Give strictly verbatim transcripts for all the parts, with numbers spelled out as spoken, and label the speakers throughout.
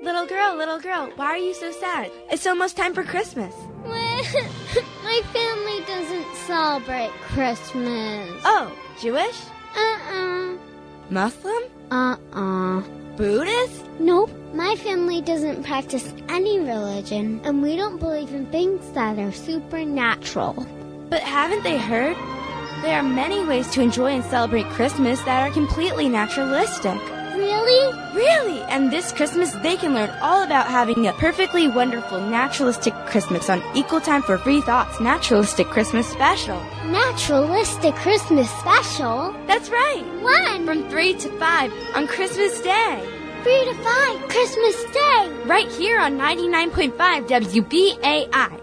Speaker 1: Little girl, little girl, why are you so sad? It's almost time for Christmas.
Speaker 2: My family doesn't celebrate Christmas.
Speaker 1: Oh, Jewish?
Speaker 2: Uh-uh.
Speaker 1: Muslim?
Speaker 2: Uh-uh.
Speaker 1: Buddhist?
Speaker 2: Nope. My family doesn't practice any religion, and we don't believe in things that are supernatural.
Speaker 1: But haven't they heard? There are many ways to enjoy and celebrate Christmas that are completely naturalistic.
Speaker 2: Really?
Speaker 1: Really! And this Christmas, they can learn all about having a perfectly wonderful naturalistic Christmas on Equal Time for Free Thoughts Naturalistic Christmas Special.
Speaker 2: Naturalistic Christmas Special?
Speaker 1: That's right!
Speaker 2: When?
Speaker 1: From three to five on Christmas Day.
Speaker 2: three to five, Christmas Day.
Speaker 1: Right here on ninety-nine point five W B A I.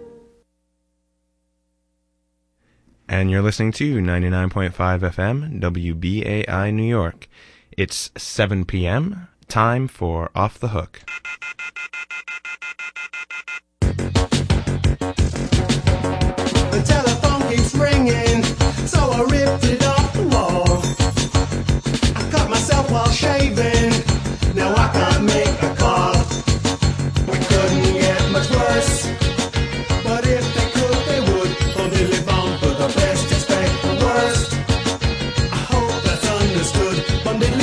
Speaker 3: And you're listening to ninety-nine point five F M, W B A I New York. It's seven p.m., time for Off the Hook.
Speaker 4: The telephone keeps ringing, so I ripped it off the wall. I cut myself while shaving, now I can't make a call. We couldn't get much worse, but if they could, they would. On the bound for the best, expect the worst. I hope that's understood. On the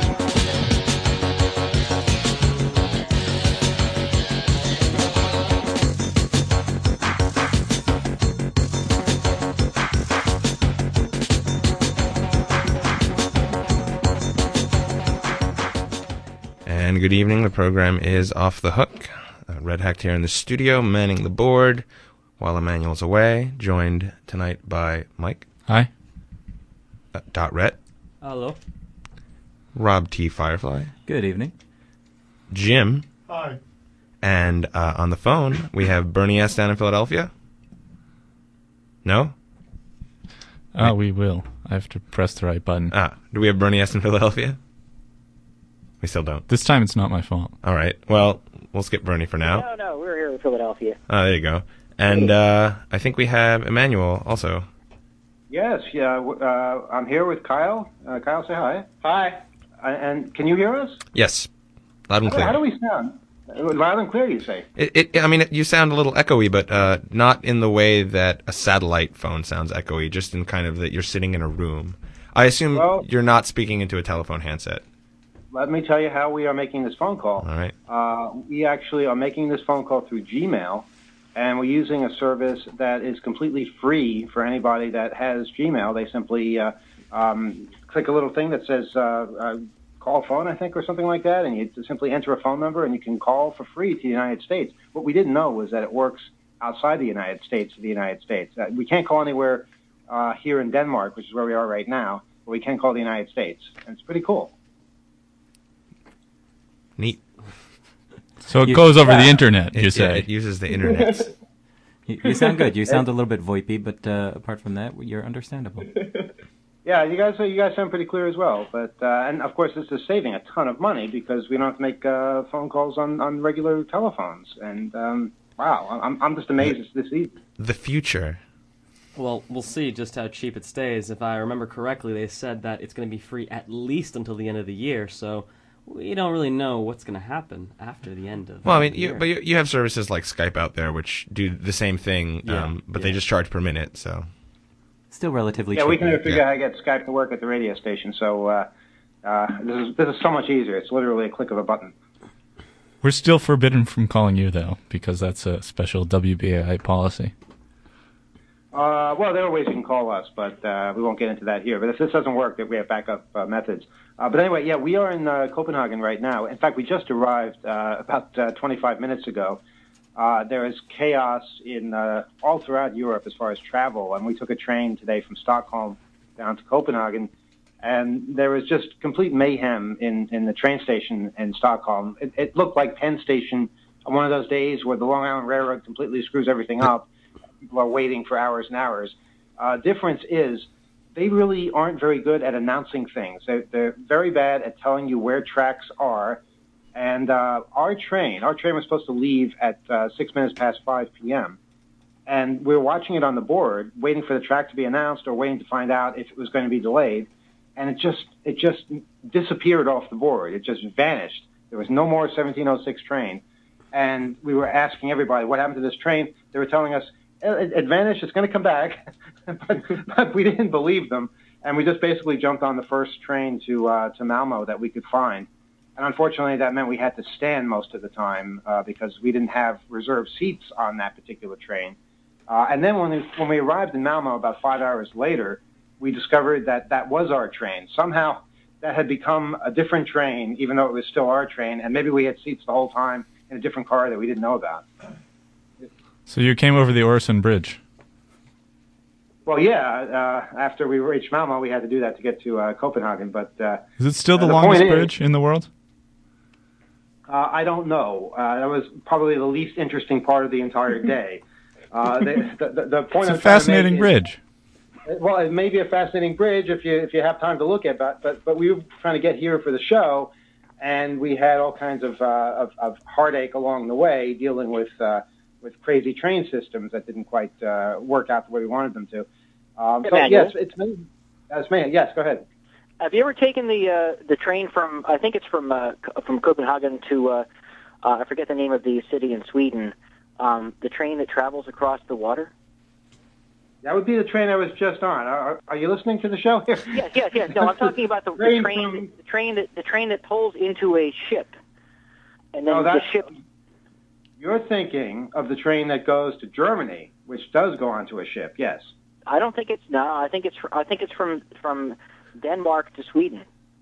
Speaker 3: And good evening. The program is Off the Hook. Uh, Red Hacked here in the studio, manning the board while Emmanuel's away, joined tonight by Mike.
Speaker 5: Hi.
Speaker 3: Uh, Dot Rhett.
Speaker 6: Hello.
Speaker 3: Rob T. Firefly.
Speaker 6: Good evening.
Speaker 3: Jim.
Speaker 7: Hi.
Speaker 3: And uh, on the phone, we have Bernie S. down in Philadelphia. No?
Speaker 5: Oh, we will. I have to press the right button.
Speaker 3: Ah, do we have Bernie S. in Philadelphia? We still don't.
Speaker 5: This time it's not my fault.
Speaker 3: All right. Well, we'll skip Bernie for now.
Speaker 8: No, no, we're here in Philadelphia.
Speaker 3: Oh, there you go. And uh, I think we have Emmanuel also.
Speaker 9: Yes, yeah. w- Uh, I'm here with Kyle. Uh, Kyle, say hi.
Speaker 8: Hi.
Speaker 9: Uh, and can you hear us?
Speaker 3: Yes. Loud and
Speaker 9: How, do-
Speaker 3: clear.
Speaker 9: how do we sound? Uh, Loud and clear, you say?
Speaker 3: It, it, I mean, it, you sound a little echoey, but uh, not in the way that a satellite phone sounds echoey, just in kind of that you're sitting in a room. I assume
Speaker 9: Well-
Speaker 3: you're not speaking into a telephone handset.
Speaker 9: Let me tell you how we are making this phone call.
Speaker 3: All right.
Speaker 9: Uh, we actually are making this phone call through Gmail, and we're using a service that is completely free for anybody that has Gmail. They simply uh, um, click a little thing that says uh, uh, call phone, I think, or something like that, and you simply enter a phone number, and you can call for free to the United States. What we didn't know was that it works outside the United States to the United States. Uh, we can't call anywhere uh, here in Denmark, which is where we are right now, but we can call the United States, and it's pretty cool.
Speaker 3: Neat.
Speaker 5: So it
Speaker 6: You-
Speaker 5: goes over
Speaker 9: Yeah.
Speaker 5: the internet,
Speaker 3: It,
Speaker 5: you
Speaker 3: yeah,
Speaker 5: say.
Speaker 3: it uses the internet.
Speaker 6: You, you sound good. You sound a little bit voipy, but uh, apart from that, you're understandable.
Speaker 9: Yeah, you guys you guys sound pretty clear as well. But uh, and of course, this is saving a ton of money because we don't have to make uh, phone calls on, on regular telephones. And um, wow, I'm I'm just amazed it's this easy.
Speaker 3: The future.
Speaker 10: Well, we'll see just how cheap it stays. If I remember correctly, they said that it's going to be free at least until the end of the year, so we don't really know what's going to happen after the end of
Speaker 3: Well, I
Speaker 10: the
Speaker 3: mean, you,
Speaker 10: year.
Speaker 3: but you, you have services like Skype out there which do the same thing,
Speaker 10: Yeah,
Speaker 3: um, but
Speaker 10: yeah.
Speaker 3: they just charge per minute. So
Speaker 6: Still relatively
Speaker 9: Yeah,
Speaker 6: cheap.
Speaker 9: we can figure
Speaker 3: Yeah.
Speaker 9: out how to get Skype to work at the radio station. So uh, uh, this is this is so much easier. It's literally a click of a button.
Speaker 5: We're still forbidden from calling you, though, because that's a special W B A I policy.
Speaker 9: Uh, well, there are ways you can call us, but uh, we won't get into that here. But if this doesn't work, then we have backup uh, methods. Uh, but anyway, yeah, we are in uh, Copenhagen right now. In fact, we just arrived uh, about uh, twenty-five minutes ago. Uh, there is chaos in uh, all throughout Europe as far as travel, and we took a train today from Stockholm down to Copenhagen, and there was just complete mayhem in, in the train station in Stockholm. It, it looked like Penn Station on one of those days where the Long Island Railroad completely screws everything up. People are waiting for hours and hours. Uh, difference is they really aren't very good at announcing things. They're, they're very bad at telling you where tracks are. And uh, our train, our train was supposed to leave at uh, six minutes past five p.m. And we were watching it on the board, waiting for the track to be announced or waiting to find out if it was going to be delayed. And it just it just disappeared off the board. It just vanished. There was no more seventeen oh six train. And we were asking everybody, what happened to this train? They were telling us, it, it vanished, it's going to come back. but, but we didn't believe them. And we just basically jumped on the first train to uh, to Malmo that we could find. And unfortunately, that meant we had to stand most of the time uh, because we didn't have reserved seats on that particular train. Uh, and then when we, when we arrived in Malmo about five hours later, we discovered that that was our train. Somehow that had become a different train, even though it was still our train, and maybe we had seats the whole time in a different car that we didn't know about.
Speaker 5: So you came over the Øresund Bridge?
Speaker 9: Well, yeah. Uh, after we reached Malmo, we had to do that to get to uh, Copenhagen. But uh,
Speaker 5: is it still the,
Speaker 9: uh, the
Speaker 5: longest
Speaker 9: point
Speaker 5: bridge
Speaker 9: is,
Speaker 5: in the world?
Speaker 9: Uh, I don't know. Uh, that was probably the least interesting part of the entire day. Uh, the, the, the, the point
Speaker 5: it's a fascinating bridge.
Speaker 9: Is, well, it may be a fascinating bridge if you if you have time to look at it, but but, but we were trying to get here for the show, and we had all kinds of uh, of, of heartache along the way dealing with uh, with crazy train systems that didn't quite uh, work out the way we wanted them to. Um, so
Speaker 7: Emmanuel?
Speaker 9: yes, it's me. That's me. Yes, go ahead.
Speaker 7: Have you ever taken the uh, the train from? I think it's from uh, from Copenhagen to uh, uh, I forget the name of the city in Sweden. Um, the train that travels across the water.
Speaker 9: That would be the train I was just on. Are, are you listening to the show here?
Speaker 7: Yes, yes, yes. No, I'm talking about the,
Speaker 9: train
Speaker 7: the train,
Speaker 9: from,
Speaker 7: the train that the train that pulls into a ship, and then
Speaker 9: no,
Speaker 7: the ship.
Speaker 9: You're thinking of the train that goes to Germany, which does go onto a ship. Yes.
Speaker 7: I don't think it's no. I think it's I think it's from from Denmark to Sweden.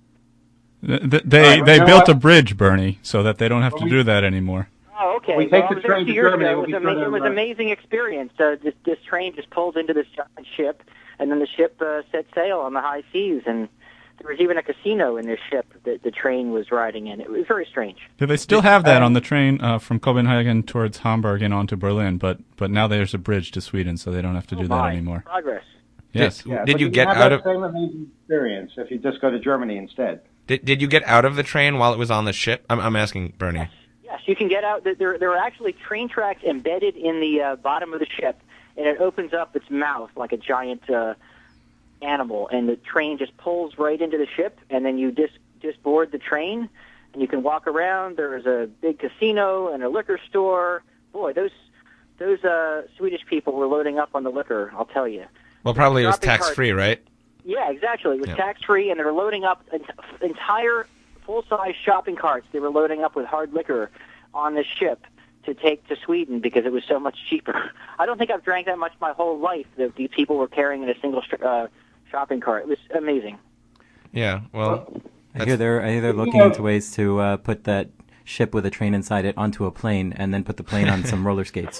Speaker 5: Th- th- they
Speaker 9: right,
Speaker 5: they
Speaker 9: you know
Speaker 5: built
Speaker 9: what?
Speaker 5: a bridge, Bernie, so that they don't have
Speaker 9: Well,
Speaker 5: to
Speaker 9: we-
Speaker 5: do that anymore.
Speaker 7: Oh, okay.
Speaker 9: We take
Speaker 7: well,
Speaker 9: the
Speaker 7: I was there
Speaker 9: train
Speaker 7: a
Speaker 9: to
Speaker 7: few years
Speaker 9: Germany,
Speaker 7: ago.
Speaker 9: we'll
Speaker 7: It was,
Speaker 9: be
Speaker 7: ama-
Speaker 9: sure
Speaker 7: it
Speaker 9: to,
Speaker 7: was
Speaker 9: uh,
Speaker 7: an amazing experience. Uh, this, this train just pulls into this giant ship, and then the ship uh, set sail on the high seas. And there was even a casino in this ship that the train was riding in. It was very strange.
Speaker 5: Do they still have that on the train uh, from Copenhagen towards Hamburg and on to Berlin? But but now there's a bridge to Sweden, so they don't have to
Speaker 7: Oh,
Speaker 5: do
Speaker 7: my.
Speaker 5: that anymore.
Speaker 7: Progress.
Speaker 5: Yes.
Speaker 9: Yeah,
Speaker 3: Did
Speaker 9: but
Speaker 3: you get
Speaker 9: have
Speaker 3: out
Speaker 9: that
Speaker 3: of
Speaker 9: same amazing experience if you just go to Germany instead?
Speaker 3: did, did you get out of the train while it was on the ship? I'm, I'm asking Bernie.
Speaker 7: Yes, you can get out. There, there are actually train tracks embedded in the uh, bottom of the ship, and it opens up its mouth like a giant uh, animal, and the train just pulls right into the ship, and then you just just board the train, and you can walk around. There's a big casino and a liquor store. Boy, those those uh, Swedish people were loading up on the liquor, I'll tell you.
Speaker 3: Well, probably it was
Speaker 7: Shopping
Speaker 3: tax free, right?
Speaker 7: Yeah, exactly. It was
Speaker 3: Yeah.
Speaker 7: tax-free, and they were loading up ent- entire full-size shopping carts. They were loading up with hard liquor on this ship to take to Sweden because it was so much cheaper. I don't think I've drank that much my whole life that these people were carrying in a single str- uh, shopping cart. It was amazing.
Speaker 3: Yeah, well,
Speaker 6: I hear they're I hear they're looking into ways to uh, put that ship with a train inside it onto a plane, and then put the plane on some roller skates.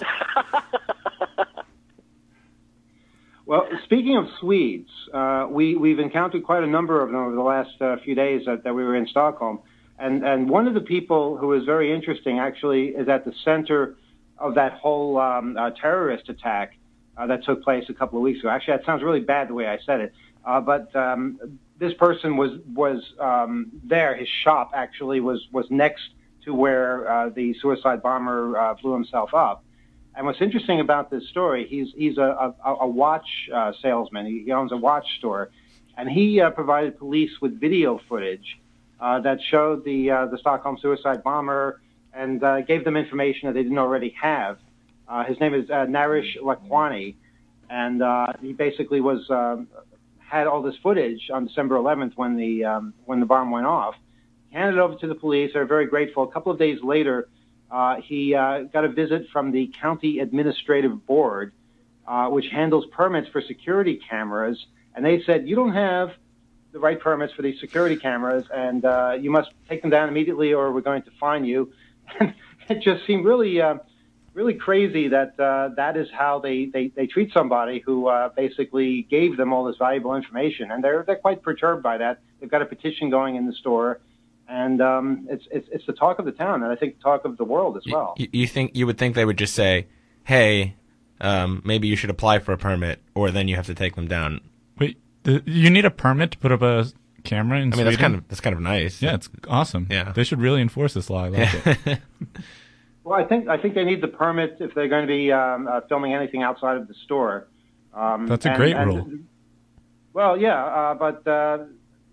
Speaker 9: Well, speaking of Swedes, uh, we, we've encountered quite a number of them over the last uh, few days that, that we were in Stockholm. And, and one of the people who is very interesting actually is at the center of that whole um, uh, terrorist attack uh, that took place a couple of weeks ago. Actually, that sounds really bad the way I said it. Uh, but um, this person was, was um, there. His shop actually was, was next to where uh, the suicide bomber uh, blew himself up. And what's interesting about this story, he's he's a a, a watch uh, salesman. He, he owns a watch store, and he uh, provided police with video footage uh, that showed the uh, the Stockholm suicide bomber and uh, gave them information that they didn't already have. Uh, his name is uh, Narish Lakwani, and uh, he basically was um, had all this footage on December eleventh when the um, when the bomb went off. He handed it over to the police. They're very grateful. A couple of days later, Uh, he uh, got a visit from the County Administrative Board, uh, which handles permits for security cameras, and they said, you don't have the right permits for these security cameras, and uh, you must take them down immediately or we're going to fine you. And it just seemed really uh, really crazy that uh, that is how they, they, they treat somebody who uh, basically gave them all this valuable information, and they're, they're quite perturbed by that. They've got a petition going in the store. And um, it's, it's it's the talk of the town, and I think the talk of the world as well.
Speaker 3: You, you think you would think they would just say, "Hey, um, maybe you should apply for a permit," or then you have to take them down.
Speaker 5: Wait, the, you need a permit to put up a camera in
Speaker 3: I mean,
Speaker 5: Sweden?
Speaker 3: that's kind of that's kind of nice.
Speaker 5: Yeah, it's awesome.
Speaker 3: Yeah,
Speaker 5: they should really enforce this law. I like it.
Speaker 9: Well, I think I think they need the permit if they're going to be um, uh, filming anything outside of the store. Um,
Speaker 5: That's a
Speaker 9: and,
Speaker 5: great
Speaker 9: and,
Speaker 5: rule.
Speaker 9: Well, yeah, uh, but uh,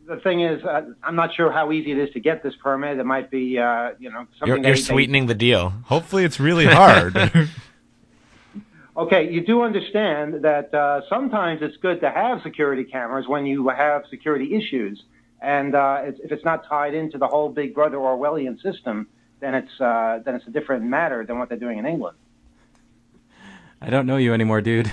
Speaker 9: the thing is, uh, I'm not sure how easy it is to get this permit. It might be, uh, you know, something.
Speaker 3: You're,
Speaker 9: they-
Speaker 3: you're
Speaker 9: they-
Speaker 3: sweetening the deal.
Speaker 5: Hopefully it's really hard.
Speaker 9: Okay, you do understand that uh, sometimes it's good to have security cameras when you have security issues, and uh, it's, if it's not tied into the whole Big Brother Orwellian system, then it's uh, then it's a different matter than what they're doing in England.
Speaker 6: I don't know you anymore, dude.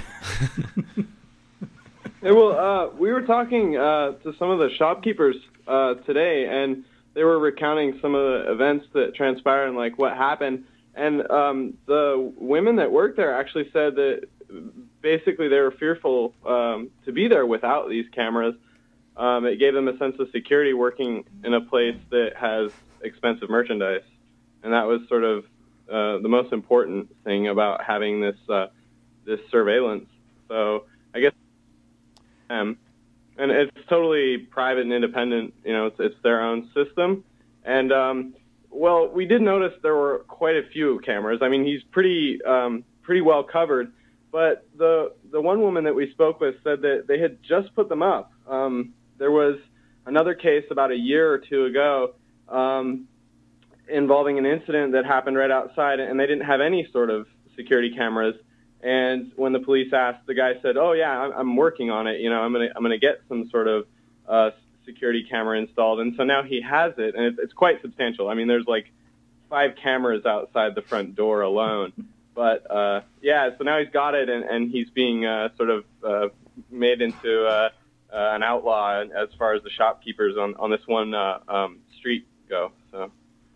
Speaker 8: Hey, well, uh, we were talking uh, to some of the shopkeepers uh, today, and they were recounting some of the events that transpired and like what happened. And um, the women that worked there actually said that basically they were fearful um, to be there without these cameras. Um, it gave them a sense of security working in a place that has expensive merchandise. And that was sort of uh, the most important thing about having this uh, this surveillance. So I guess, um, and it's totally private and independent. You know, it's, it's their own system. And um, well, we did notice there were quite a few cameras. I mean, he's pretty um, pretty well covered. But the the one woman that we spoke with said that they had just put them up. Um, there was another case about a year or two ago um, involving an incident that happened right outside, and they didn't have any sort of security cameras. And when the police asked, the guy said, "Oh yeah, I'm, I'm working on it. You know, I'm gonna I'm gonna get some sort of uh, security camera installed." And so now he has it, and it's, it's quite substantial. I mean, there's like five cameras outside the front door alone. But uh, yeah, so now he's got it, and, and he's being uh, sort of uh, made into uh, uh, an outlaw as far as the shopkeepers on on this one uh, um, street go. So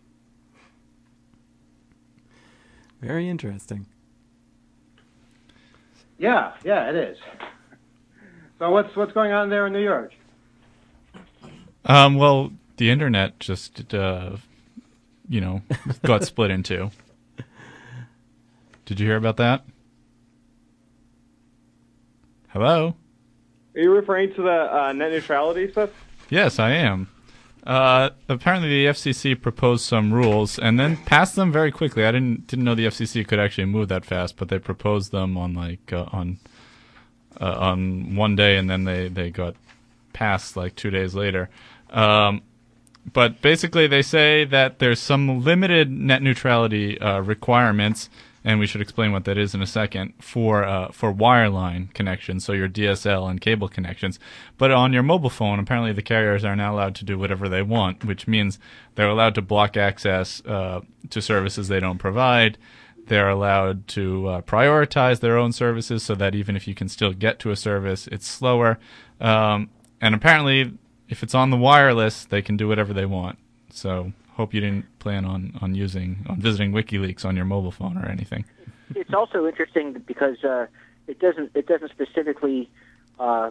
Speaker 6: very interesting.
Speaker 9: Yeah, yeah, it is. So what's what's going on there in New York?
Speaker 5: Um, well, the internet just, uh, you know, got split in two. Did you hear about that? Hello?
Speaker 8: are you referring to the uh, net neutrality stuff?
Speaker 5: Yes, I am. Uh, apparently, the F C C proposed some rules and then passed them very quickly. I didn't didn't know the F C C could actually move that fast, but they proposed them on like uh, on uh, on one day, and then they, they got passed like two days later. Um, but basically, they say that there's some limited net neutrality uh, requirements, and we should explain what that is in a second, for uh, for wireline connections, so your D S L and cable connections. But on your mobile phone, apparently the carriers are now allowed to do whatever they want, which means they're allowed to block access uh, to services they don't provide. They're allowed to uh, prioritize their own services so that even if you can still get to a service, it's slower. Um, and apparently, if it's on the wireless, they can do whatever they want. So hope you didn't plan on, on using on visiting WikiLeaks on your mobile phone or anything.
Speaker 7: It's also interesting because uh, it doesn't it doesn't specifically uh,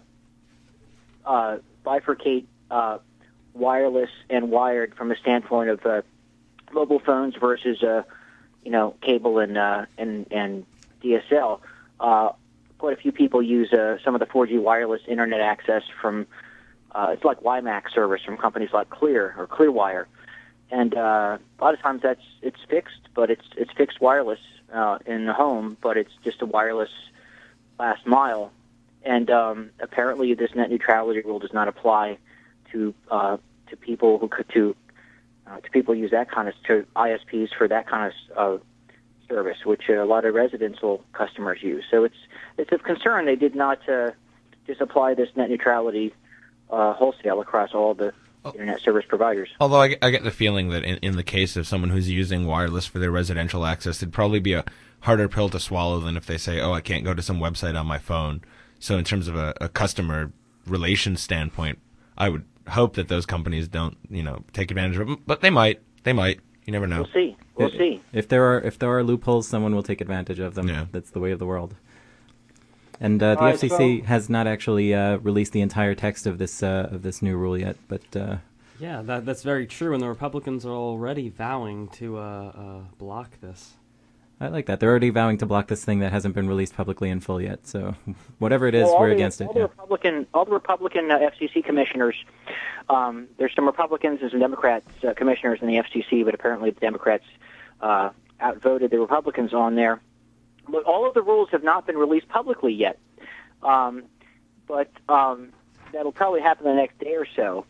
Speaker 7: uh, bifurcate uh, wireless and wired from a standpoint of uh, mobile phones versus uh, you know cable and uh, and and D S L. Uh, quite a few people use uh, some of the four G wireless internet access from uh, it's like WiMAX service from companies like Clear or Clearwire. And uh, a lot of times that's it's fixed, but it's it's fixed wireless uh, in the home, but it's just a wireless last mile. And um, apparently, this net neutrality rule does not apply to uh, to people who could to uh, to people who use that kind of to I S Ps for that kind of uh, service, which uh, a lot of residential customers use. So it's it's of concern they did not uh, just apply this net neutrality uh, wholesale across all the internet service providers.
Speaker 3: Although I, I get the feeling that in, in the case of someone who's using wireless for their residential access, it'd probably be a harder pill to swallow than if they say, oh, I can't go to some website on my phone. So in terms of a, a customer relations standpoint, I would hope that those companies don't, you know, take advantage of it. But they might. They might. You never know.
Speaker 7: We'll see. We'll
Speaker 6: if,
Speaker 7: see.
Speaker 6: If there are if there are loopholes, someone will take advantage of them.
Speaker 3: Yeah.
Speaker 6: That's the way of the world. And uh, the
Speaker 9: All right,
Speaker 6: F C C
Speaker 9: so-
Speaker 6: has not actually uh, released the entire text of this uh, of this new rule yet, but uh,
Speaker 10: Yeah, that, that's very true, and the Republicans are already vowing to uh, uh, block this.
Speaker 6: I like that. They're already vowing to block this thing that hasn't been released publicly in full yet. So whatever it is,
Speaker 7: Well, all
Speaker 6: we're
Speaker 7: the,
Speaker 6: against it.
Speaker 7: all the
Speaker 6: Yeah.
Speaker 7: Republican, all the Republican uh, F C C commissioners. Um, there's some Republicans and some Democrats uh, commissioners in the F C C, but apparently the Democrats uh, outvoted the Republicans on there. But all of the rules have not been released publicly yet. Um, but um, that'll probably happen the next day or so.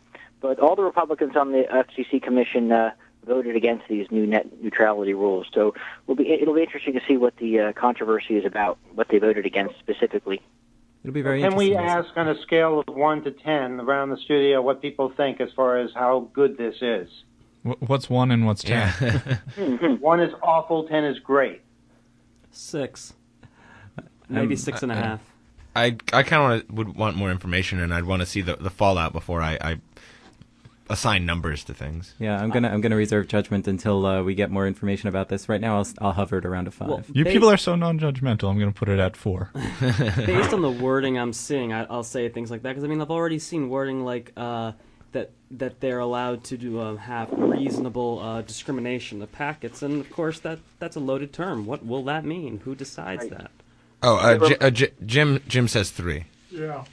Speaker 7: but all the Republicans on the F C C commission uh, voted against these new net neutrality rules. So we'll be, it'll be interesting to see what the uh, controversy is about, what they voted against specifically.
Speaker 6: It'll be very
Speaker 9: Can we
Speaker 6: interesting.
Speaker 9: ask on a scale of one to ten around the studio what people think as far as how good this is?
Speaker 5: Wh- What's one and what's ten?
Speaker 3: Yeah.
Speaker 9: One is awful, ten is great.
Speaker 10: Six. Maybe
Speaker 3: Um,
Speaker 10: six and a
Speaker 3: I-
Speaker 10: half.
Speaker 3: I I kind of would want more information, and I'd want to see the, the fallout before I, I assign numbers to things.
Speaker 6: Yeah, I'm gonna I'm gonna reserve judgment until uh, we get more information about this. Right now, I'll I'll hover it around a five.
Speaker 10: Well,
Speaker 5: You
Speaker 10: Ba-
Speaker 5: people are so non-judgmental. I'm going to put it at four.
Speaker 10: Based on the wording I'm seeing, I, I'll say things like that because I mean I've already seen wording like uh, that that they're allowed to do um, have reasonable uh, discrimination of packets, and of course that that's a loaded term. What will that mean? Who decides
Speaker 7: Right.
Speaker 10: that?
Speaker 3: Oh, uh, J- uh, J- Jim Jim says three.
Speaker 5: Yeah.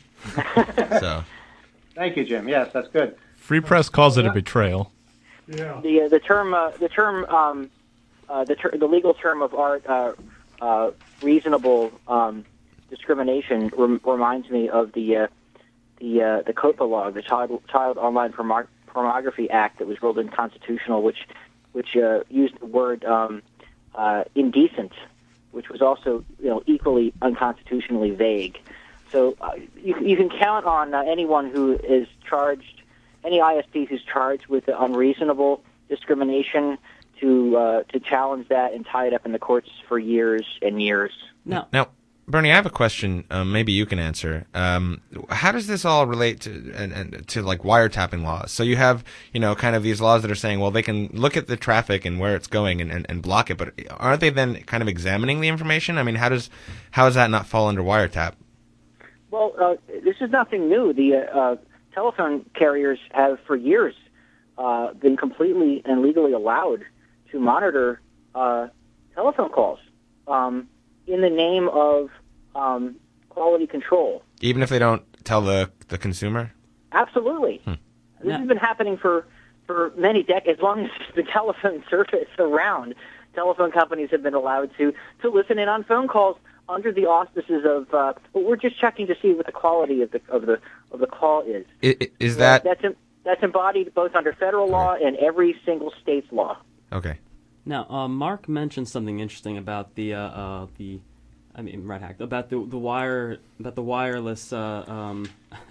Speaker 3: So
Speaker 9: Thank you, Jim. Yes, that's good.
Speaker 5: Free Press calls it a betrayal.
Speaker 7: The uh, the term uh, the term um, uh, the ter- the legal term of art uh, uh, reasonable um, discrimination rem- reminds me of the uh, the uh, the COPA law, the Child Child Online Porno- Pornography Act that was ruled unconstitutional, which which uh, used the word um, uh, indecent, which was also you know equally unconstitutionally vague. So uh, you you can count on uh, anyone who is charged, any I S P who's charged with unreasonable discrimination to uh, to challenge that and tie it up in the courts for years and years.
Speaker 10: No.
Speaker 3: now, Bernie, I have a question. Um, maybe you can answer. Um, how does this all relate to and, and to like wiretapping laws? So you have you know kind of these laws that are saying, well, they can look at the traffic and where it's going and, and, and block it, but aren't they then kind of examining the information? I mean, how does how does that not fall under wiretap?
Speaker 7: Well, uh, this is nothing new. The uh, uh, telephone carriers have for years uh, been completely and legally allowed to monitor uh, telephone calls um, in the name of um, quality control.
Speaker 3: Even if they don't tell the the consumer?
Speaker 7: Absolutely.
Speaker 3: Hmm.
Speaker 7: This
Speaker 10: Yeah.
Speaker 7: has been happening for, for many decades. As long as the telephone service around, telephone companies have been allowed to, to listen in on phone calls under the auspices of, uh, well, we're just checking to see what the quality of the of the of the call is.
Speaker 3: I- i- Is that
Speaker 7: that's em- that's embodied both under federal law and every single state's law.
Speaker 3: okay?
Speaker 10: Now, uh, Mark mentioned something interesting about the uh, uh, the, I mean, Red Hack about the the wire about the wireless uh, um,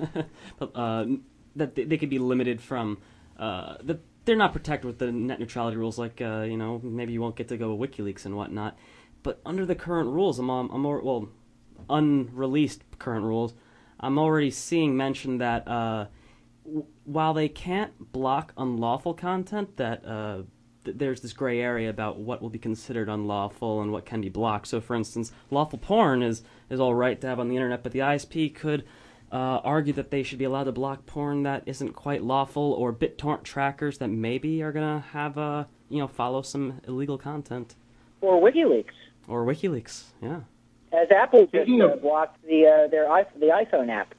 Speaker 10: uh, that they, they could be limited from uh, that they're not protected with the net neutrality rules. Like uh, you know, maybe you won't get to go WikiLeaks and whatnot. But under the current rules, I'm I'm, I'm more, well, unreleased current rules. I'm already seeing mention that uh, w- while they can't block unlawful content, that uh, th- there's this gray area about what will be considered unlawful and what can be blocked. So, for instance, lawful porn is, is all right to have on the internet, but the I S P could uh, argue that they should be allowed to block porn that isn't quite lawful, or BitTorrent trackers that maybe are gonna have uh, you know follow some illegal content,
Speaker 7: Or WikiLeaks,
Speaker 10: or WikiLeaks. Yeah.
Speaker 7: as Apple just
Speaker 9: Speaking
Speaker 7: uh,
Speaker 9: of-
Speaker 7: blocked the uh, their i the iPhone app.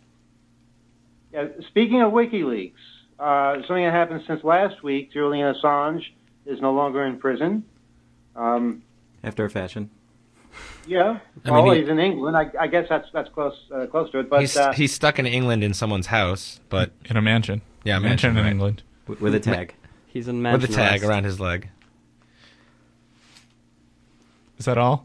Speaker 9: Yeah, speaking of WikiLeaks, uh, something that happened since last week, Julian Assange is no longer in prison. Um,
Speaker 6: After a fashion.
Speaker 9: yeah,
Speaker 3: I
Speaker 9: well,
Speaker 3: mean, he-
Speaker 9: he's in England. I, I guess that's that's close uh, close to it. But
Speaker 3: he's
Speaker 9: uh,
Speaker 3: he's stuck in England in someone's house, but
Speaker 5: In a mansion.
Speaker 3: yeah,
Speaker 5: mansion,
Speaker 3: mansion,
Speaker 5: in
Speaker 3: right.
Speaker 5: England.
Speaker 6: W- with a tag.
Speaker 10: He's in
Speaker 3: with the
Speaker 10: mansion
Speaker 3: tag
Speaker 10: arrest.
Speaker 3: around his leg.
Speaker 5: Is that all?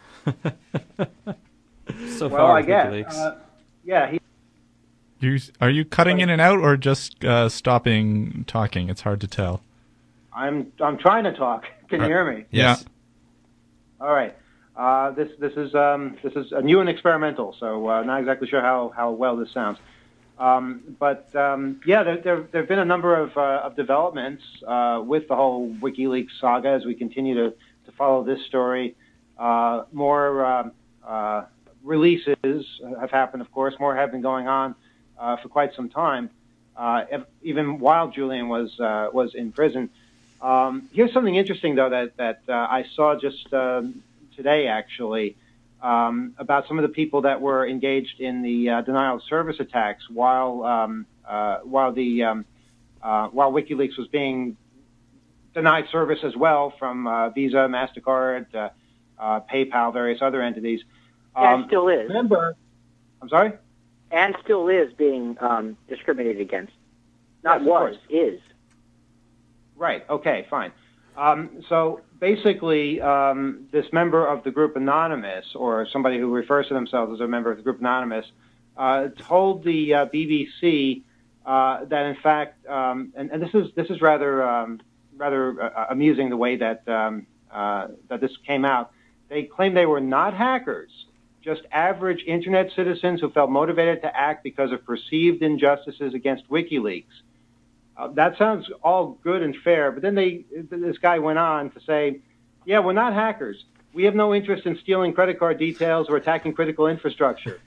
Speaker 10: So
Speaker 9: well,
Speaker 10: far,
Speaker 9: I
Speaker 10: with
Speaker 9: guess.
Speaker 10: WikiLeaks.
Speaker 9: Uh, yeah, he,
Speaker 5: You are you cutting in and out or just uh, stopping talking? It's hard to tell.
Speaker 9: I'm I'm trying to talk. Can you
Speaker 3: Uh,
Speaker 9: hear me?
Speaker 3: Yes.
Speaker 9: All right. Uh, this this is um, this is a new and experimental, so uh, not exactly sure how, how well this sounds. Um, but um, yeah, there there there have been a number of uh, of developments uh, with the whole WikiLeaks saga as we continue to, to follow this story. Uh, more uh, uh, releases have happened, of course. More have been going on uh, for quite some time, uh, ev- even while Julian was uh, was in prison. Um, here's something interesting, though, that that uh, I saw just um, today, actually, um, about some of the people that were engaged in the uh, denial of service attacks while um, uh, while the um, uh, while WikiLeaks was being denied service as well from uh, Visa, Mastercard, uh, uh, PayPal, various other entities.
Speaker 7: And still is.
Speaker 9: Remember, I'm sorry.
Speaker 7: And still is being um, discriminated against. Not
Speaker 9: Yes, of
Speaker 7: was,
Speaker 9: course.
Speaker 7: is.
Speaker 9: Right. Okay. Fine. Um, so basically, um, this member of the group Anonymous, or somebody who refers to themselves as a member of the group Anonymous, uh, told the uh, B B C uh, that, in fact, um, and, and this is this is rather um, rather uh, amusing the way that um, uh, that this came out. They claimed they were not hackers, just average internet citizens who felt motivated to act because of perceived injustices against WikiLeaks. Uh, that sounds all good and fair, but then they, this guy went on to say, yeah, we're not hackers. We have no interest in stealing credit card details or attacking critical infrastructure.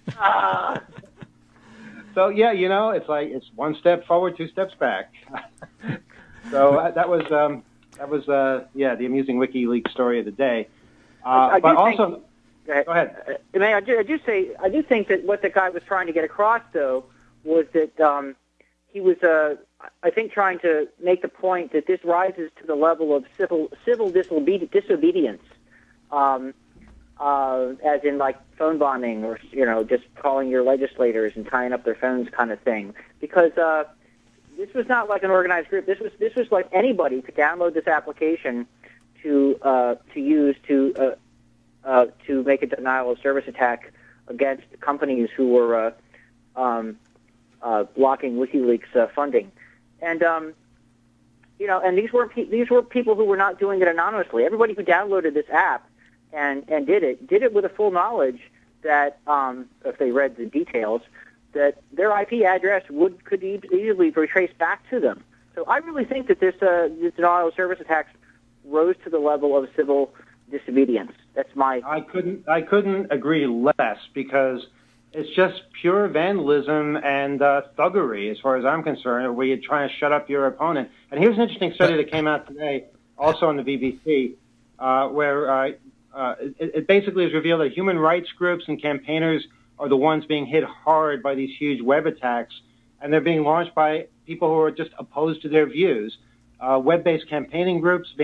Speaker 9: So, yeah, you know, it's like it's one step forward, two steps back. So uh, that was, um, that was uh, yeah, the amusing WikiLeaks story of the day. Uh,
Speaker 7: I, I
Speaker 9: but
Speaker 7: do
Speaker 9: also,
Speaker 7: think, go ahead.
Speaker 9: Go ahead.
Speaker 7: Uh, May I do, I do say I do think that what the guy was trying to get across, though, was that um, he was, uh, I think, trying to make the point that this rises to the level of civil civil disobe- disobedience, um, uh, as in like phone bombing or you know just calling your legislators and tying up their phones kind of thing. Because uh, this was not like an organized group. This was this was like anybody could download this application to uh, to use to uh, uh, to make a denial of service attack against companies who were uh, um, uh, blocking WikiLeaks uh, funding, and um, you know, and these were pe- these were people who were not doing it anonymously. Everybody who downloaded this app and and did it did it with a full knowledge that um, if they read the details, that their I P address would could e- easily be traced back to them. So I really think that this uh, this denial of service attacks rose to the level of civil disobedience. That's my.
Speaker 9: I couldn't. I couldn't agree less because it's just pure vandalism and uh, thuggery, as far as I'm concerned, where you're trying to shut up your opponent. And here's an interesting study that came out today, also on the B B C, uh, where uh, uh, it, it basically is revealed that human rights groups and campaigners are the ones being hit hard by these huge web attacks, and they're being launched by people who are just opposed to their views. Uh, web-based campaigning groups being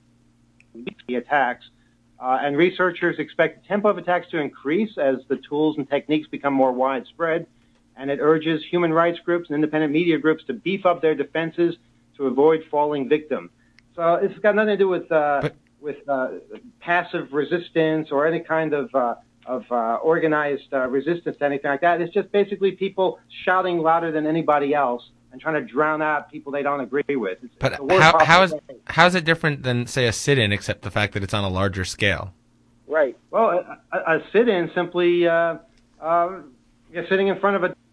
Speaker 9: the attacks, uh, and researchers expect the tempo of attacks to increase as the tools and techniques become more widespread, and it urges human rights groups and independent media groups to beef up their defenses to avoid falling victim. So it's got nothing to do with uh, with uh, passive resistance or any kind of uh, of uh, organized uh, resistance to anything like that. It's just basically people shouting louder than anybody else and trying to drown out people they don't agree with. It's,
Speaker 3: But
Speaker 9: it's the worst
Speaker 3: how,
Speaker 9: possible
Speaker 3: how is
Speaker 9: thing.
Speaker 3: how is it different than, say, a sit-in, except the fact that it's on a larger scale?
Speaker 7: Right.
Speaker 9: Well, a, a, a sit-in simply uh, uh, you're sitting in front of a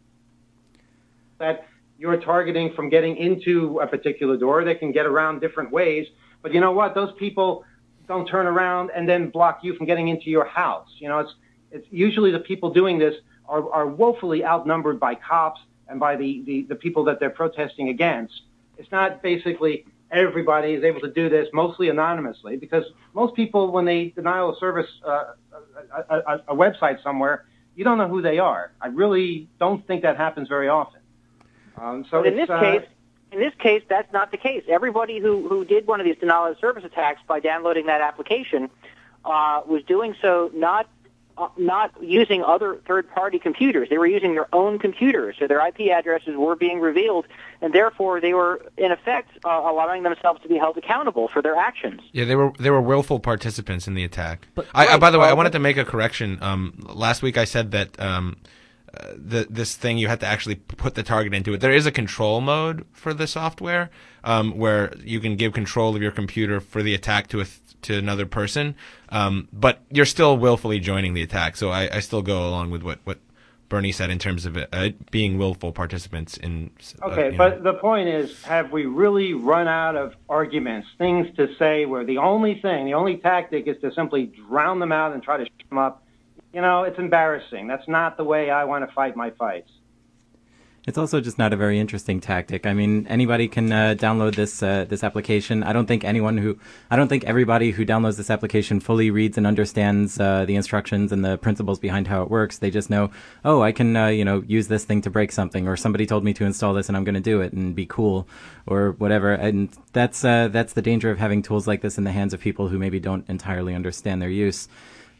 Speaker 9: that you're targeting from getting into a particular door. They can get around different ways, but you know what? Those people don't turn around and then block you from getting into your house. You know, it's it's usually the people doing this are, are woefully outnumbered by cops and by the, the, the people that they're protesting against. It's not basically everybody is able to do this, mostly anonymously, because most people, when they denial of service uh, a, a, a website somewhere, you don't know who they are. I really don't think that happens very often. Um, so
Speaker 7: but in
Speaker 9: it's,
Speaker 7: this
Speaker 9: uh,
Speaker 7: case, in this case, that's not the case. Everybody who, who did one of these denial of service attacks by downloading that application uh, was doing so not uh, not using other third-party computers. They were using their own computers, so their I P addresses were being revealed, and therefore they were, in effect, uh, allowing themselves to be held accountable for their actions.
Speaker 3: Yeah, they were they were willful participants in the attack.
Speaker 7: But-
Speaker 3: I, I,
Speaker 7: right,
Speaker 3: by the way, I
Speaker 7: well,
Speaker 3: wanted to make a correction. Um, last week I said that um, uh, the, this thing you had to actually put the target into it. There is a control mode for the software um, where you can give control of your computer for the attack to a th- to another person, um, but you're still willfully joining the attack. So I, I still go along with what, what Bernie said in terms of it, uh, being willful participants in. Uh,
Speaker 9: Okay,
Speaker 3: you
Speaker 9: but
Speaker 3: know.
Speaker 9: the point is, have we really run out of arguments, things to say where the only thing, the only tactic is to simply drown them out and try to shut them up? You know, it's embarrassing. That's not the way I want to fight my fights.
Speaker 6: It's also just not a very interesting tactic. I mean, anybody can uh, download this uh, this application. I don't think anyone who, I don't think everybody who downloads this application fully reads and understands uh, the instructions and the principles behind how it works. They just know, oh, I can, uh, you know, use this thing to break something, or somebody told me to install this and I'm going to do it and be cool, or whatever. And that's uh, that's the danger of having tools like this in the hands of people who maybe don't entirely understand their use.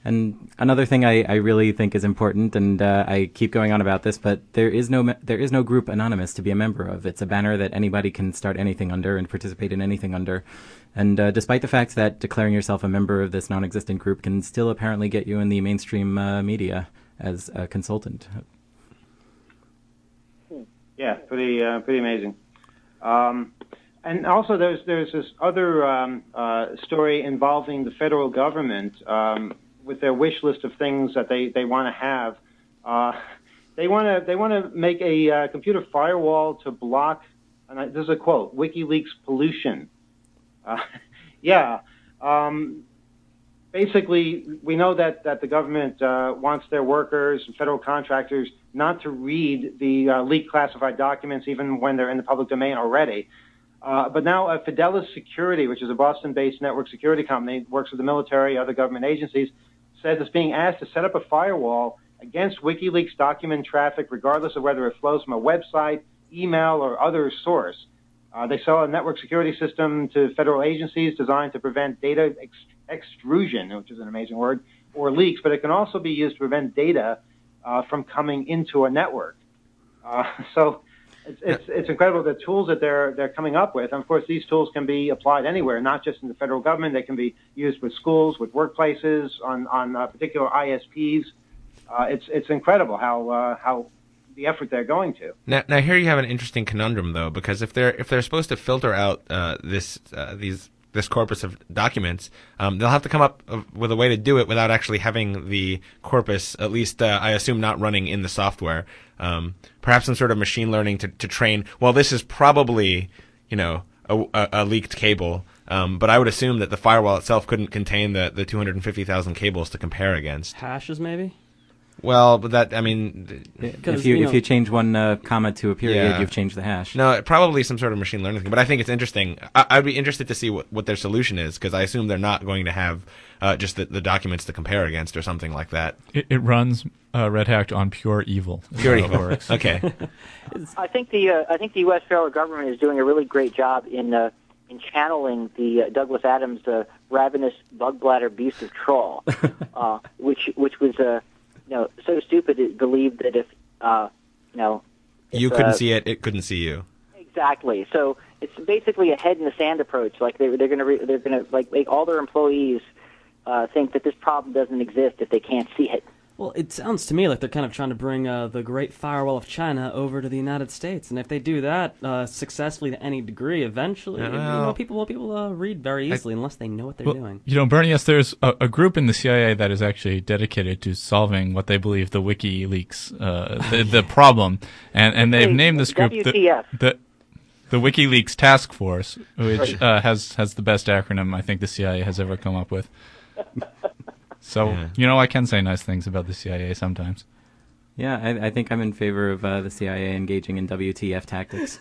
Speaker 6: And another thing I, I really think is important, and uh, I keep going on about this, but there is no me- there is no group anonymous to be a member of. It's a banner that anybody can start anything under and participate in anything under. And uh, despite the fact that declaring yourself a member of this non-existent group can still apparently get you in the mainstream uh, media as a consultant.
Speaker 9: Yeah, pretty uh, pretty amazing. Um, and also, there's there's this other um, uh, story involving the federal government um, with their wish list of things that they, they want to have. Uh, they want to they want to make a uh, computer firewall to block. And I, this is a quote: WikiLeaks pollution. Uh, yeah. Um, basically, we know that that the government uh, wants their workers and federal contractors not to read the uh, leaked classified documents, even when they're in the public domain already. Uh, but now uh, Fidelis Security, which is a Boston-based network security company, works with the military, other government agencies, says it's being asked to set up a firewall against WikiLeaks document traffic, regardless of whether it flows from a website, email, or other source. Uh, they sell a network security system to federal agencies designed to prevent data ex- extrusion, which is an amazing word, or leaks, but it can also be used to prevent data uh, from coming into a network. Uh, so it's, it's, it's incredible the tools that they're they're coming up with. And of course, these tools can be applied anywhere, not just in the federal government. They can be used with schools, with workplaces, on on uh, particular I S Ps. Uh, it's it's incredible how uh, how the effort they're going to.
Speaker 3: Now, now here you have an interesting conundrum, though, because if they're if they're supposed to filter out uh, this uh, these this corpus of documents, um, they'll have to come up with a way to do it without actually having the corpus, at least uh, I assume, not running in the software. Um, perhaps some sort of machine learning to, to train. Well, this is probably, you know, a, a, a leaked cable, um, but I would assume that the firewall itself couldn't contain the, the two hundred fifty thousand cables to compare against.
Speaker 10: Hashes, maybe?
Speaker 3: Well, but that, I mean...
Speaker 6: If you,
Speaker 10: you know,
Speaker 6: if you change one uh, comma to a period,
Speaker 3: Yeah.
Speaker 6: you've changed the hash.
Speaker 3: No, probably some sort of machine learning thing, but I think it's interesting. I, I'd be interested to see what, what their solution is, because I assume they're not going to have uh, just the, the documents to compare against or something like that.
Speaker 5: It, it runs uh, Red Hat on pure evil.
Speaker 3: Pure
Speaker 5: That's how it
Speaker 3: evil.
Speaker 5: works.
Speaker 3: Okay.
Speaker 7: I think the uh, I think the U S federal government is doing a really great job in uh, in channeling the uh, Douglas Adams uh, ravenous bug bladder beast of Troll, uh, which which was uh, you know so stupid it believed that if uh, you know if,
Speaker 3: You couldn't
Speaker 7: uh,
Speaker 3: see it, it couldn't see you.
Speaker 7: exactly. So it's basically a head in the sand approach. Like they they're gonna re- they're gonna like make all their employees uh, think that this problem doesn't exist if they can't see it.
Speaker 10: Well, it sounds to me like they're kind of trying to bring uh, the Great Firewall of China over to the United States, and if they do that uh, successfully to any degree, eventually, you know, people will people uh, read very easily I, unless they know what they're
Speaker 5: well,
Speaker 10: doing.
Speaker 5: You know, Bernie, yes, there's a, a group in the C I A that is actually dedicated to solving what they believe the WikiLeaks uh, the, the problem, and and they've
Speaker 7: Hey,
Speaker 5: named this group
Speaker 7: W T F.
Speaker 5: the, the the WikiLeaks Task Force, which uh, has has the best acronym I think the C I A has ever come up with. So, yeah. You know, I can say nice things about the C I A sometimes.
Speaker 6: Yeah, I, I think I'm in favor of uh, the C I A engaging in W T F tactics.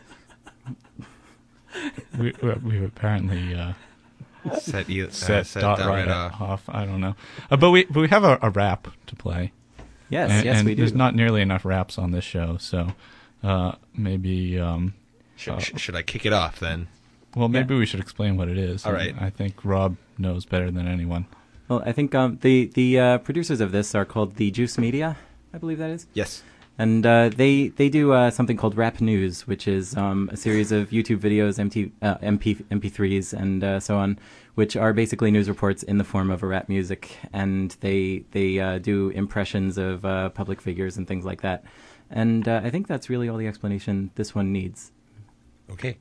Speaker 5: we, we've apparently uh,
Speaker 3: set you, uh,
Speaker 5: set,
Speaker 3: set
Speaker 5: dot
Speaker 3: that
Speaker 5: right
Speaker 3: right off.
Speaker 5: off. I don't know. Uh, but we but we have a, a rap to play.
Speaker 6: Yes,
Speaker 5: and,
Speaker 6: yes,
Speaker 5: and
Speaker 6: we do.
Speaker 5: There's not nearly enough raps on this show, so uh, maybe... Um,
Speaker 3: should,
Speaker 5: uh,
Speaker 3: should I kick it off, then?
Speaker 5: Well, maybe
Speaker 6: yeah.
Speaker 5: we should explain what it is.
Speaker 3: All right.
Speaker 5: I think Rob knows better than anyone.
Speaker 6: Well, I think um, the the uh, producers of this are called the Juice Media, I believe that is.
Speaker 3: Yes.
Speaker 6: And uh, they they do uh, something called Rap News, which is um, a series of YouTube videos, M T, uh, M P, M P threes, and uh, so on, which are basically news reports in the form of a rap music. And they they uh, do impressions of uh, public figures and things like that. And uh, I think that's really all the explanation this one needs.
Speaker 3: Okay.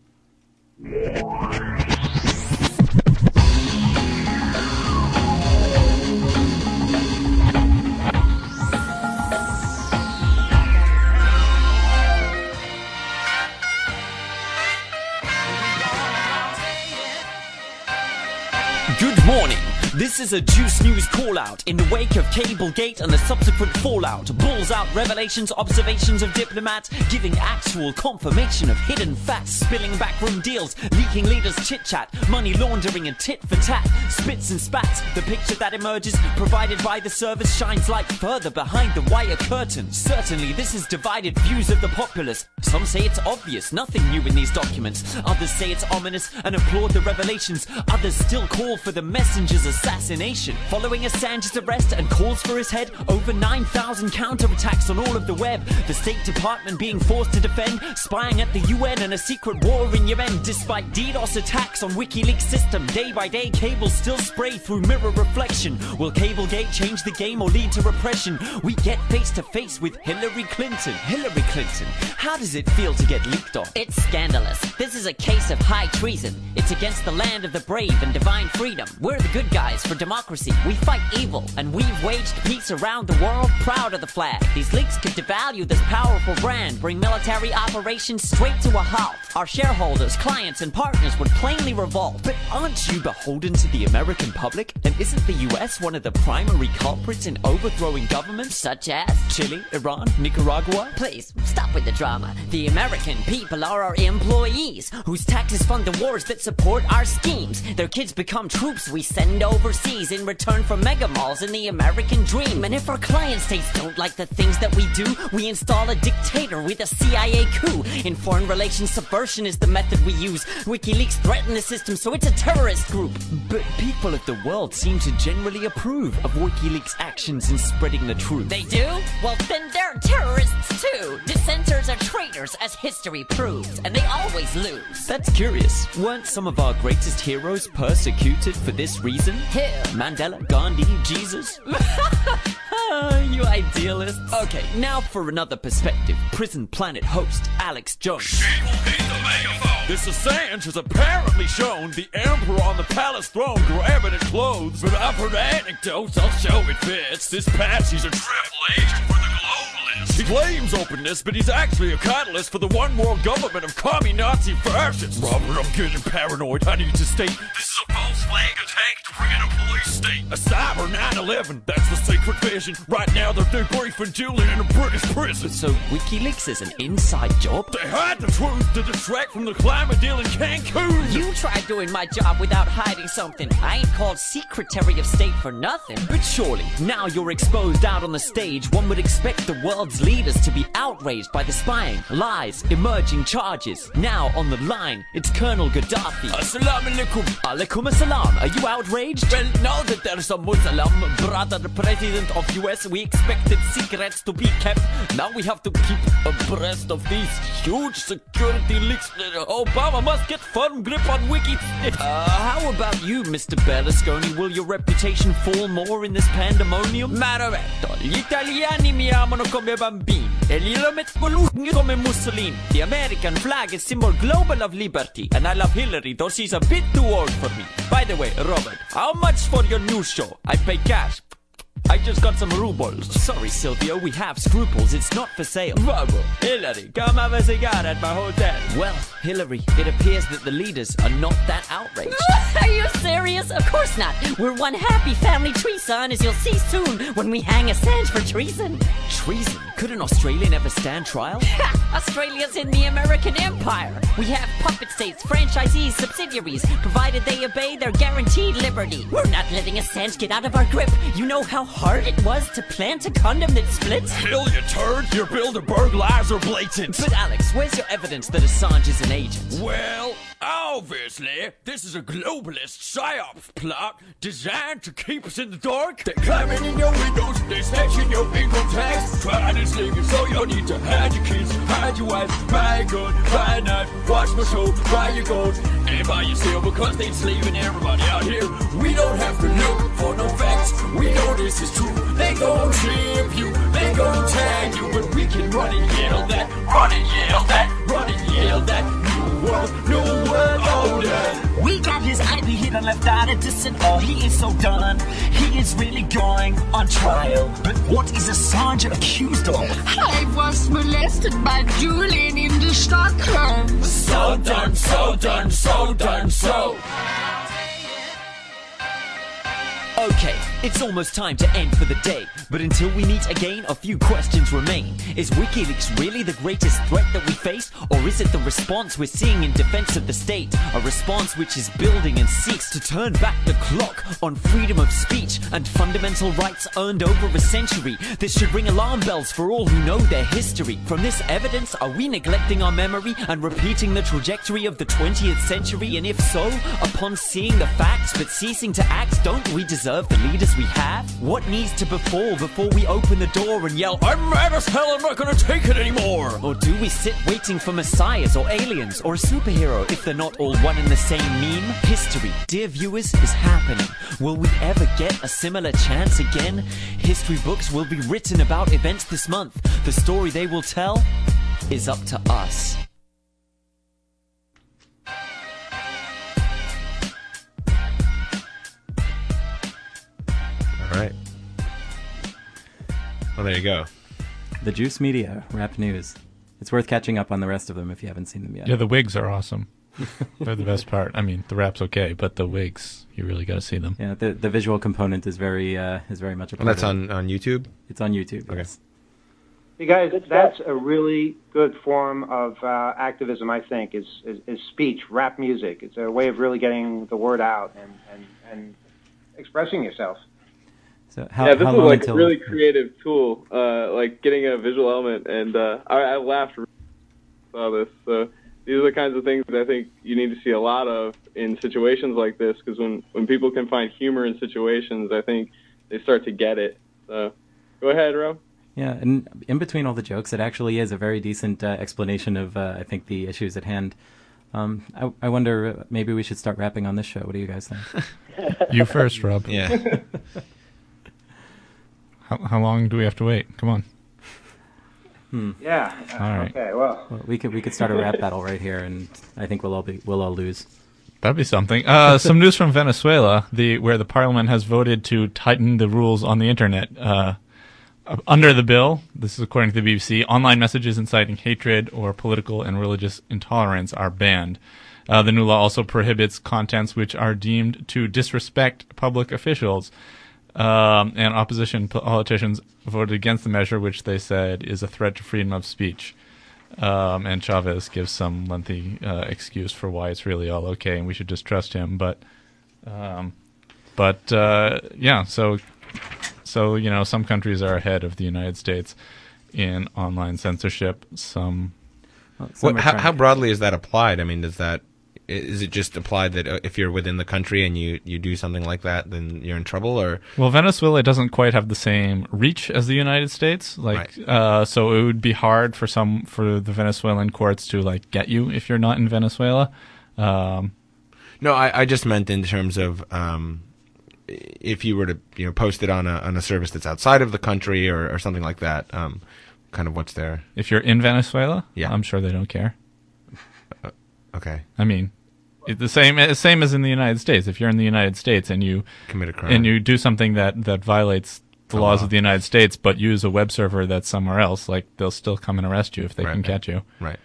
Speaker 11: Good morning. This is a Juice News call-out in the wake of Cablegate and the subsequent fallout. Balls out revelations, observations of diplomats, giving actual confirmation of hidden facts, spilling backroom deals, leaking leaders' chit-chat, money laundering and tit-for-tat, spits and spats. The picture that emerges, provided by the service, shines light further behind the wire curtain. Certainly, this has divided views of the populace. Some say it's obvious, nothing new in these documents. Others say it's ominous and applaud the revelations. Others still call for the messengers' assassination. Following Assange's arrest and calls for his head, over nine thousand counterattacks on all of the web. The State Department being forced to defend, spying at the U N and a secret war in Yemen. Despite DDoS attacks on WikiLeaks system, day by day cables still spray through mirror reflection. Will Cablegate change the game or lead to repression? We get face to face with Hillary Clinton. Hillary Clinton, how does it feel to get leaked on?
Speaker 12: It's scandalous. This is a case of high treason. It's against the land of the brave and divine freedom. We're the good guys for democracy. We fight evil, and we've waged peace around the world, proud of the flag. These leaks could devalue this powerful brand, bring military operations straight to a halt. Our shareholders, clients, and partners would plainly revolt.
Speaker 11: But aren't you beholden to the American public? And isn't the U S one of the primary culprits in overthrowing governments?
Speaker 12: Such as?
Speaker 11: Chile, Iran, Nicaragua?
Speaker 12: Please, stop with the drama. The American people are our employees, whose taxes fund the wars that support our schemes. Their kids become troops we send overseas in return for mega malls and the American dream. And if our client states don't like the things that we do, we install a dictator with a C I A coup. In foreign relations, subversion is the method we use. WikiLeaks threaten the system, so it's a terrorist group.
Speaker 11: But people of the world seem to generally approve of WikiLeaks' actions in spreading the truth.
Speaker 12: They do? Well, then they're terrorists too. Dissenters are traitors, as history proves, and they always lose.
Speaker 11: That's curious. Weren't some of our greatest heroes persecuted for this reason?
Speaker 12: Who?
Speaker 11: Mandela, Gandhi, Jesus? You idealist. Okay, now for another perspective. Prison Planet host Alex Jones.
Speaker 13: This Assange has apparently shown the emperor on the palace throne grabbing his clothes, but I've heard anecdotes, I'll show it fits. This patch, he's a triple agent for the globalists. He claims openness, but he's actually a catalyst for the one world government of commie Nazi fascists. Robert, I'm getting paranoid. I need to state this is a false flag attack to create a police state. A cyber nine eleven, that's the secret vision. Right now they're debriefing Julian in a British prison.
Speaker 11: So WikiLeaks is an inside job?
Speaker 13: They hide the truth to distract from the climate deal in Cancun.
Speaker 12: You tried doing my job without hiding something. I ain't called Secretary of State for nothing.
Speaker 11: But surely, now you're exposed out on the stage, one would expect the world's leaders to be outraged by the spying, lies, emerging charges. Now on the line, it's Colonel Gaddafi.
Speaker 13: Assalamu alaikum.
Speaker 11: Alaikum assalam. Are you outraged?
Speaker 13: Well, now that there's a Muslim brother, the president of U S, we expected secrets to be kept. Now we have to keep abreast of these huge security leaks. Obama must get firm grip on Wiki.
Speaker 11: Uh, how about you, Mister Berlusconi? Will your reputation fall more in this pandemonium?
Speaker 13: Marovetto, gli italiani mi amano come bambini e li rometto come Mussolini. The American flag is symbol global of liberty, and I love Hillary, though she's a bit too old for me. By the way, Robert, how much for your new show? I pay cash. I just got some rubles.
Speaker 11: Sorry, Silvio, we have scruples. It's not for sale.
Speaker 13: Bravo. Hillary, come have a cigar at my hotel.
Speaker 11: Well, Hillary, it appears that the leaders are not that outraged.
Speaker 12: Are you serious? Of course not. We're one happy family tree, son, as you'll see soon when we hang Assange for treason.
Speaker 11: Treason? Could an Australian ever stand trial?
Speaker 12: Australia's in the American Empire. We have puppet states, franchisees, subsidiaries, provided they obey their guaranteed liberty. We're not letting Assange get out of our grip. You know how hard it was to plant a condom that splits?
Speaker 13: Hell, you turd! Your Bilderberg lies are blatant.
Speaker 11: But Alex, where's your evidence that Assange is an agent?
Speaker 13: Well, obviously, this is a globalist psyops plot designed to keep us in the dark. They're climbing in your windows, they're snatching your income tax, trying to slave you, so you need to hide your kids, hide your wife, buy a gun, buy a knife, watch my show, buy your gold, and buy your silver, because they enslaving everybody out here. We don't have to look for no facts, we know this is true. They gon' trip you, they gon' tag you, but we can run and yell that, run and yell that, run and yell that, new world, new world order.
Speaker 11: We got his I P hit and left out of dissent. Oh, he is so done. He is really going on trial. But what is Assange accused of?
Speaker 14: I was molested by Julian in the Stockholm.
Speaker 13: So done, so done, so done, so.
Speaker 11: Okay, it's almost time to end for the day. But until we meet again, a few questions remain. Is WikiLeaks really the greatest threat that we face? Or is it the response we're seeing in defense of the state? A response which is building and seeks to turn back the clock on freedom of speech and fundamental rights earned over a century. This should ring alarm bells for all who know their history. From this evidence, are we neglecting our memory and repeating the trajectory of the twentieth century? And if so, upon seeing the facts but ceasing to act, don't we deserve the leaders we have? What needs to befall before we open the door and yell, I'm mad as hell, I'm not gonna take it anymore? Or do we sit waiting for messiahs or aliens or a superhero if they're not all one and the same meme? History, dear viewers, is happening. Will we ever get a similar chance again? History books will be written about events this month. The story they will tell is up to us.
Speaker 3: All right. Well, there you go.
Speaker 6: The Juice Media Rap News. It's worth catching up on the rest of them if you haven't seen them yet.
Speaker 5: Yeah, the wigs are awesome. They're the best part. I mean, the rap's okay, but the wigs, you really got to see them.
Speaker 6: Yeah, the the visual component is very uh, is very much a part
Speaker 3: And that's
Speaker 6: of
Speaker 3: on, on YouTube?
Speaker 6: It's on YouTube.
Speaker 3: Okay.
Speaker 6: Yes.
Speaker 9: You guys, that's a really good form of uh, activism, I think, is, is, is speech, rap music. It's a way of really getting the word out and, and, and expressing yourself.
Speaker 6: So
Speaker 8: yeah, this is like until... a really creative tool, uh, like getting a visual element, and uh, I, I laughed when I saw this. So these are the kinds of things that I think you need to see a lot of in situations like this, because when, when people can find humor in situations, I think they start to get it. So go ahead, Ro.
Speaker 6: Yeah, and in between all the jokes, it actually is a very decent uh, explanation of, uh, I think, the issues at hand. Um, I, I wonder, uh, maybe we should start rapping on this show. What do you guys think?
Speaker 5: You first, Rob.
Speaker 3: Yeah.
Speaker 5: How, how long do we have to wait? Come on.
Speaker 6: Hmm.
Speaker 9: Yeah. Uh,
Speaker 5: all right.
Speaker 9: Okay. Well.
Speaker 6: well, we could we could start a rap battle right here, and I think we'll all be we'll all lose.
Speaker 5: That'd be something. Uh, some news from Venezuela, the where the parliament has voted to tighten the rules on the internet. Uh, under the bill, this is according to the B B C, online messages inciting hatred or political and religious intolerance are banned. Uh, the new law also prohibits contents which are deemed to disrespect public officials. Um, and opposition politicians voted against the measure, which they said is a threat to freedom of speech. Um, and Chavez gives some lengthy uh, excuse for why it's really all okay and we should just trust him. But, um, but uh, yeah, so so you know, some countries are ahead of the United States in online censorship. Some.
Speaker 6: Well, some
Speaker 3: what, how, how broadly is that applied? I mean, does that is it just applied that if you're within the country and you, you do something like that, then you're in trouble? Or
Speaker 5: well, Venezuela doesn't quite have the same reach as the United States, like
Speaker 3: right.
Speaker 5: uh, so it would be hard for some for the Venezuelan courts to like get you if you're not in Venezuela. Um,
Speaker 3: no, I, I just meant in terms of um, if you were to you know post it on a on a service that's outside of the country or, or something like that. Um, kind of what's there.
Speaker 5: If you're in Venezuela,
Speaker 3: yeah,
Speaker 5: I'm sure they don't care.
Speaker 3: Uh, okay.
Speaker 5: I mean, it's the same same as in the United States. If you're in the United States and you
Speaker 3: commit a crime
Speaker 5: and you do something that, that violates the
Speaker 3: oh,
Speaker 5: laws
Speaker 3: wow.
Speaker 5: of the United States, but use a web server that's somewhere else, like they'll still come and arrest you if they
Speaker 3: right,
Speaker 5: can
Speaker 3: right.
Speaker 5: catch you.
Speaker 3: Right.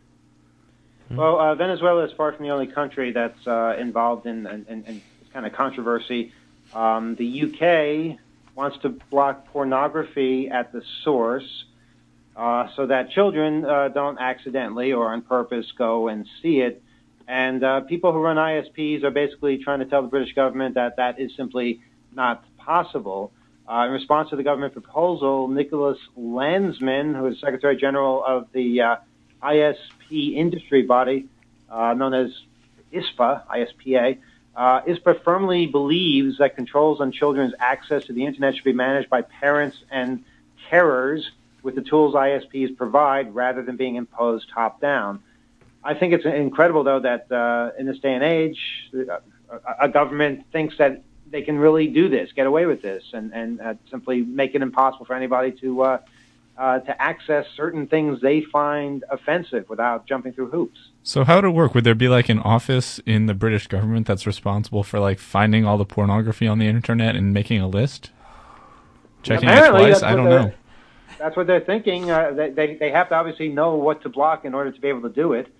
Speaker 9: Well, uh, Venezuela is far from the only country that's uh, involved in, in, in, in this kind of controversy. Um, the U K wants to block pornography at the source uh, so that children uh, don't accidentally or on purpose go and see it. And uh, people who run I S Ps are basically trying to tell the British government that that is simply not possible. Uh, in response to the government proposal, Nicholas Landsman, who is Secretary General of the uh, I S P industry body, uh, known as I S P A, I S P A, uh, I S P A firmly believes that controls on children's access to the Internet should be managed by parents and carers with the tools I S Ps provide rather than being imposed top-down. I think it's incredible, though, that uh, in this day and age, a, a government thinks that they can really do this, get away with this, and, and uh, simply make it impossible for anybody to uh, uh, to access certain things they find offensive without jumping through hoops.
Speaker 5: So how would it work? Would there be like an office in the British government that's responsible for like finding all the pornography on the internet and making a list? Checking
Speaker 9: Apparently,
Speaker 5: it twice?
Speaker 9: that's
Speaker 5: I don't
Speaker 9: what
Speaker 5: know.
Speaker 9: That's what they're thinking. Uh, they, they they have to obviously know what to block in order to be able to do it.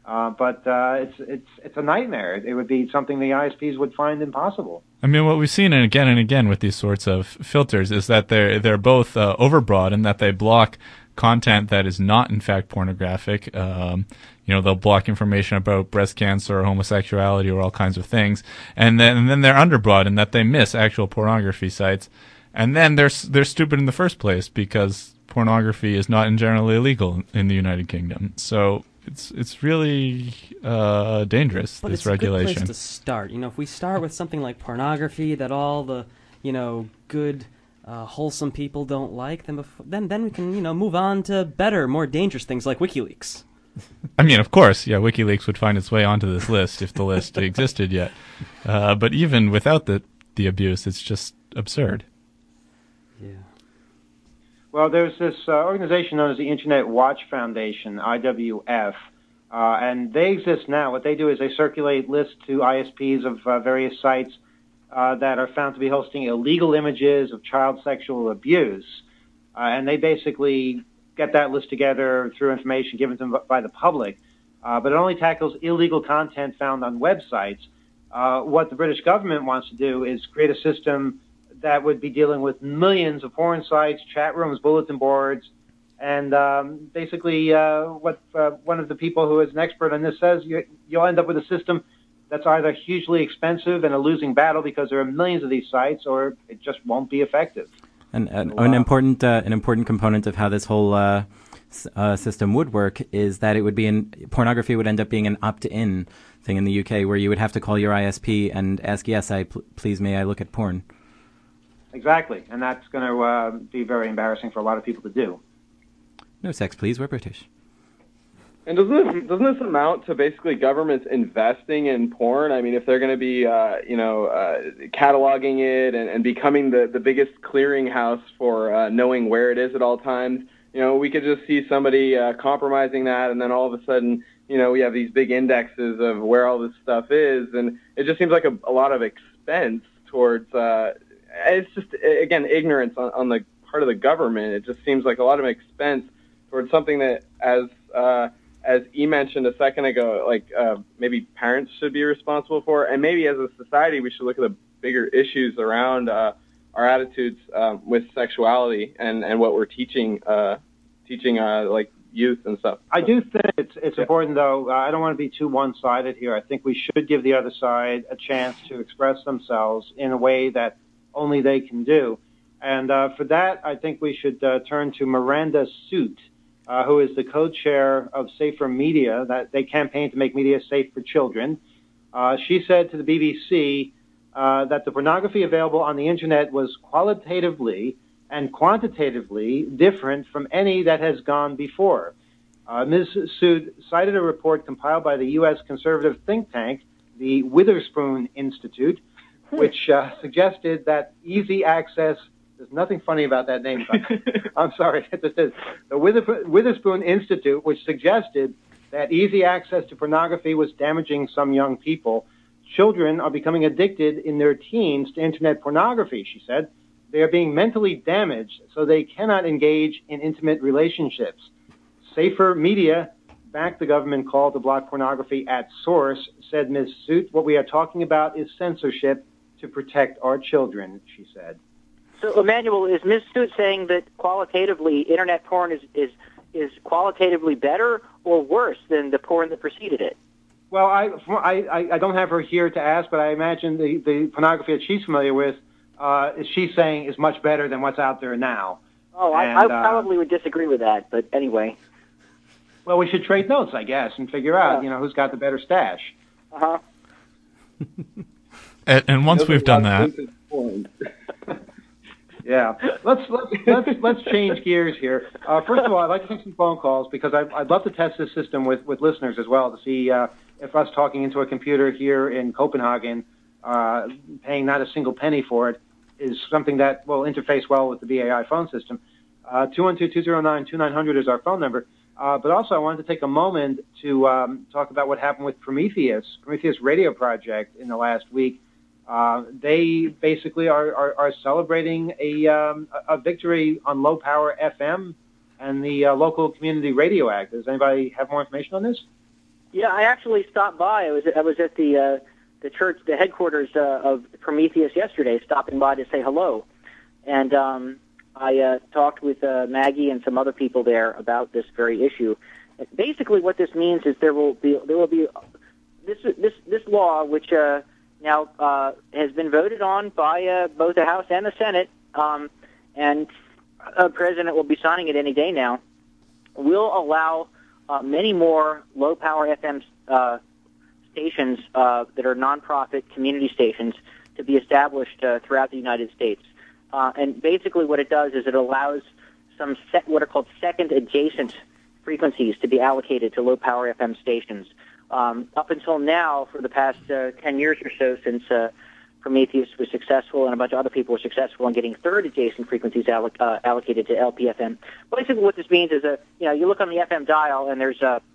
Speaker 9: Uh, but uh, it's it's it's a nightmare. It would be something the I S Ps would find impossible.
Speaker 5: I mean, what we've seen again and again with these sorts of filters is that they're they're both uh, overbroad in that they block content that is not in fact pornographic. Um, you know, they'll block information about breast cancer or homosexuality or all kinds of things, and then and then they're underbroad in that they miss actual pornography sites, and then they're they're stupid in the first place because pornography is not in generally illegal in the United Kingdom. So. It's it's really uh, dangerous,
Speaker 10: But
Speaker 5: this
Speaker 10: it's a
Speaker 5: regulation.
Speaker 10: good place to start. You know, if we start with something like pornography that all the, you know, good, uh, wholesome people don't like, then bef- then then we can, you know, move on to better, more dangerous things like WikiLeaks.
Speaker 5: I mean, of course, yeah, WikiLeaks would find its way onto this list if the list existed yet. Uh, but even without the the abuse, it's just absurd.
Speaker 9: Well, there's this uh, organization known as the Internet Watch Foundation, I W F, uh, and they exist now. What they do is they circulate lists to I S Ps of uh, various sites uh, that are found to be hosting illegal images of child sexual abuse, uh, and they basically get that list together through information given to them by the public, uh, but it only tackles illegal content found on websites. Uh, what the British government wants to do is create a system that would be dealing with millions of porn sites, chat rooms, bulletin boards, and um, basically uh, what uh, one of the people who is an expert on this says, you, you'll end up with a system that's either hugely expensive and a losing battle because there are millions of these sites, or it just won't be effective.
Speaker 6: And, and an important uh, an important component of how this whole uh, s- uh, system would work is that it would be in pornography would end up being an opt-in thing in the U K, where you would have to call your I S P and ask, yes, I pl- please may I look at porn.
Speaker 9: Exactly, and that's going to uh, be very embarrassing for a lot of people to do.
Speaker 6: No sex, please. We're British.
Speaker 8: And doesn't this, doesn't this amount to basically governments investing in porn? I mean, if they're going to be, uh, you know, uh, cataloging it and, and becoming the, the biggest clearinghouse for uh, knowing where it is at all times, you know, we could just see somebody uh, compromising that, and then all of a sudden, you know, we have these big indexes of where all this stuff is, and it just seems like a, a lot of expense towards, uh, it's just, again, ignorance on, on the part of the government. It just seems like a lot of expense towards something that, as uh, as E mentioned a second ago, like uh, maybe parents should be responsible for, and maybe as a society we should look at the bigger issues around uh, our attitudes um, with sexuality and, and what we're teaching uh, teaching uh, like youth and stuff.
Speaker 9: I do think it's it's yeah. important, though. Uh, I don't want to be too one-sided here. I think we should give the other side a chance to express themselves in a way that only they can do. And uh, for that, I think we should uh, turn to Miranda Soot, uh, who is the co-chair of Safer Media, that they campaign to make media safe for children. Uh, she said to the B B C uh, that the pornography available on the Internet was qualitatively and quantitatively different from any that has gone before. Uh, Miz Soot cited a report compiled by the U S conservative think tank, the Witherspoon Institute, which uh, suggested that easy access, there's nothing funny about that name, I'm sorry, it just is, the Wither- Witherspoon Institute, which suggested that easy access to pornography was damaging some young people. Children are becoming addicted in their teens to Internet pornography, she said. They are being mentally damaged, so they cannot engage in intimate relationships. Safer Media backed the government call to block pornography at source, said Miz Soot. What we are talking about is censorship to protect our children, she said.
Speaker 7: So, Emmanuel, is Miz Soot saying that qualitatively Internet porn is, is, is qualitatively better or worse than the porn that preceded it?
Speaker 9: Well, I, I, I don't have her here to ask, but I imagine the, the pornography that she's familiar with, uh, is she's saying is much better than what's out there now.
Speaker 7: Oh,
Speaker 9: and,
Speaker 7: I, I
Speaker 9: uh,
Speaker 7: probably would disagree with that, but anyway.
Speaker 9: Well, we should trade notes, I guess, and figure out,
Speaker 7: Yeah.
Speaker 9: you know, who's got the better stash.
Speaker 7: Uh-huh.
Speaker 5: And, and once we've done that,
Speaker 9: yeah, let's let's let's let's change gears here. Uh, first of all, I'd like to take some phone calls because I'd, I'd love to test this system with, with listeners as well to see uh, if us talking into a computer here in Copenhagen, uh, paying not a single penny for it, is something that will interface well with the B A I phone system. Uh, two one two, two zero nine, two nine zero zero is our phone number. Uh, but also, I wanted to take a moment to um, talk about what happened with Prometheus, Prometheus Radio Project in the last week. Uh, they basically are, are, are celebrating a, um, a victory on low-power F M and the uh, local Community Radio Act. Does anybody have more information on this?
Speaker 7: Yeah, I actually stopped by. I was I was at the uh, the church, the headquarters uh, of Prometheus yesterday, stopping by to say hello, and um, I uh, talked with uh, Maggie and some other people there about this very issue. Basically, what this means is there will be there will be this this this law, which uh, now uh, has been voted on by uh, both the House and the Senate, um, and a president will be signing it any day now, will allow uh, many more low-power F M uh, stations uh, that are nonprofit community stations to be established uh, throughout the United States. Uh, and basically what it does is it allows some sec- what are called second adjacent frequencies to be allocated to low-power F M stations. Um, up until now, for the past uh, ten years or so, since uh, Prometheus was successful and a bunch of other people were successful in getting third adjacent frequencies alloc- uh, allocated to L P F M. Basically what this means is, uh, you know, you look on the F M dial and there's, uh,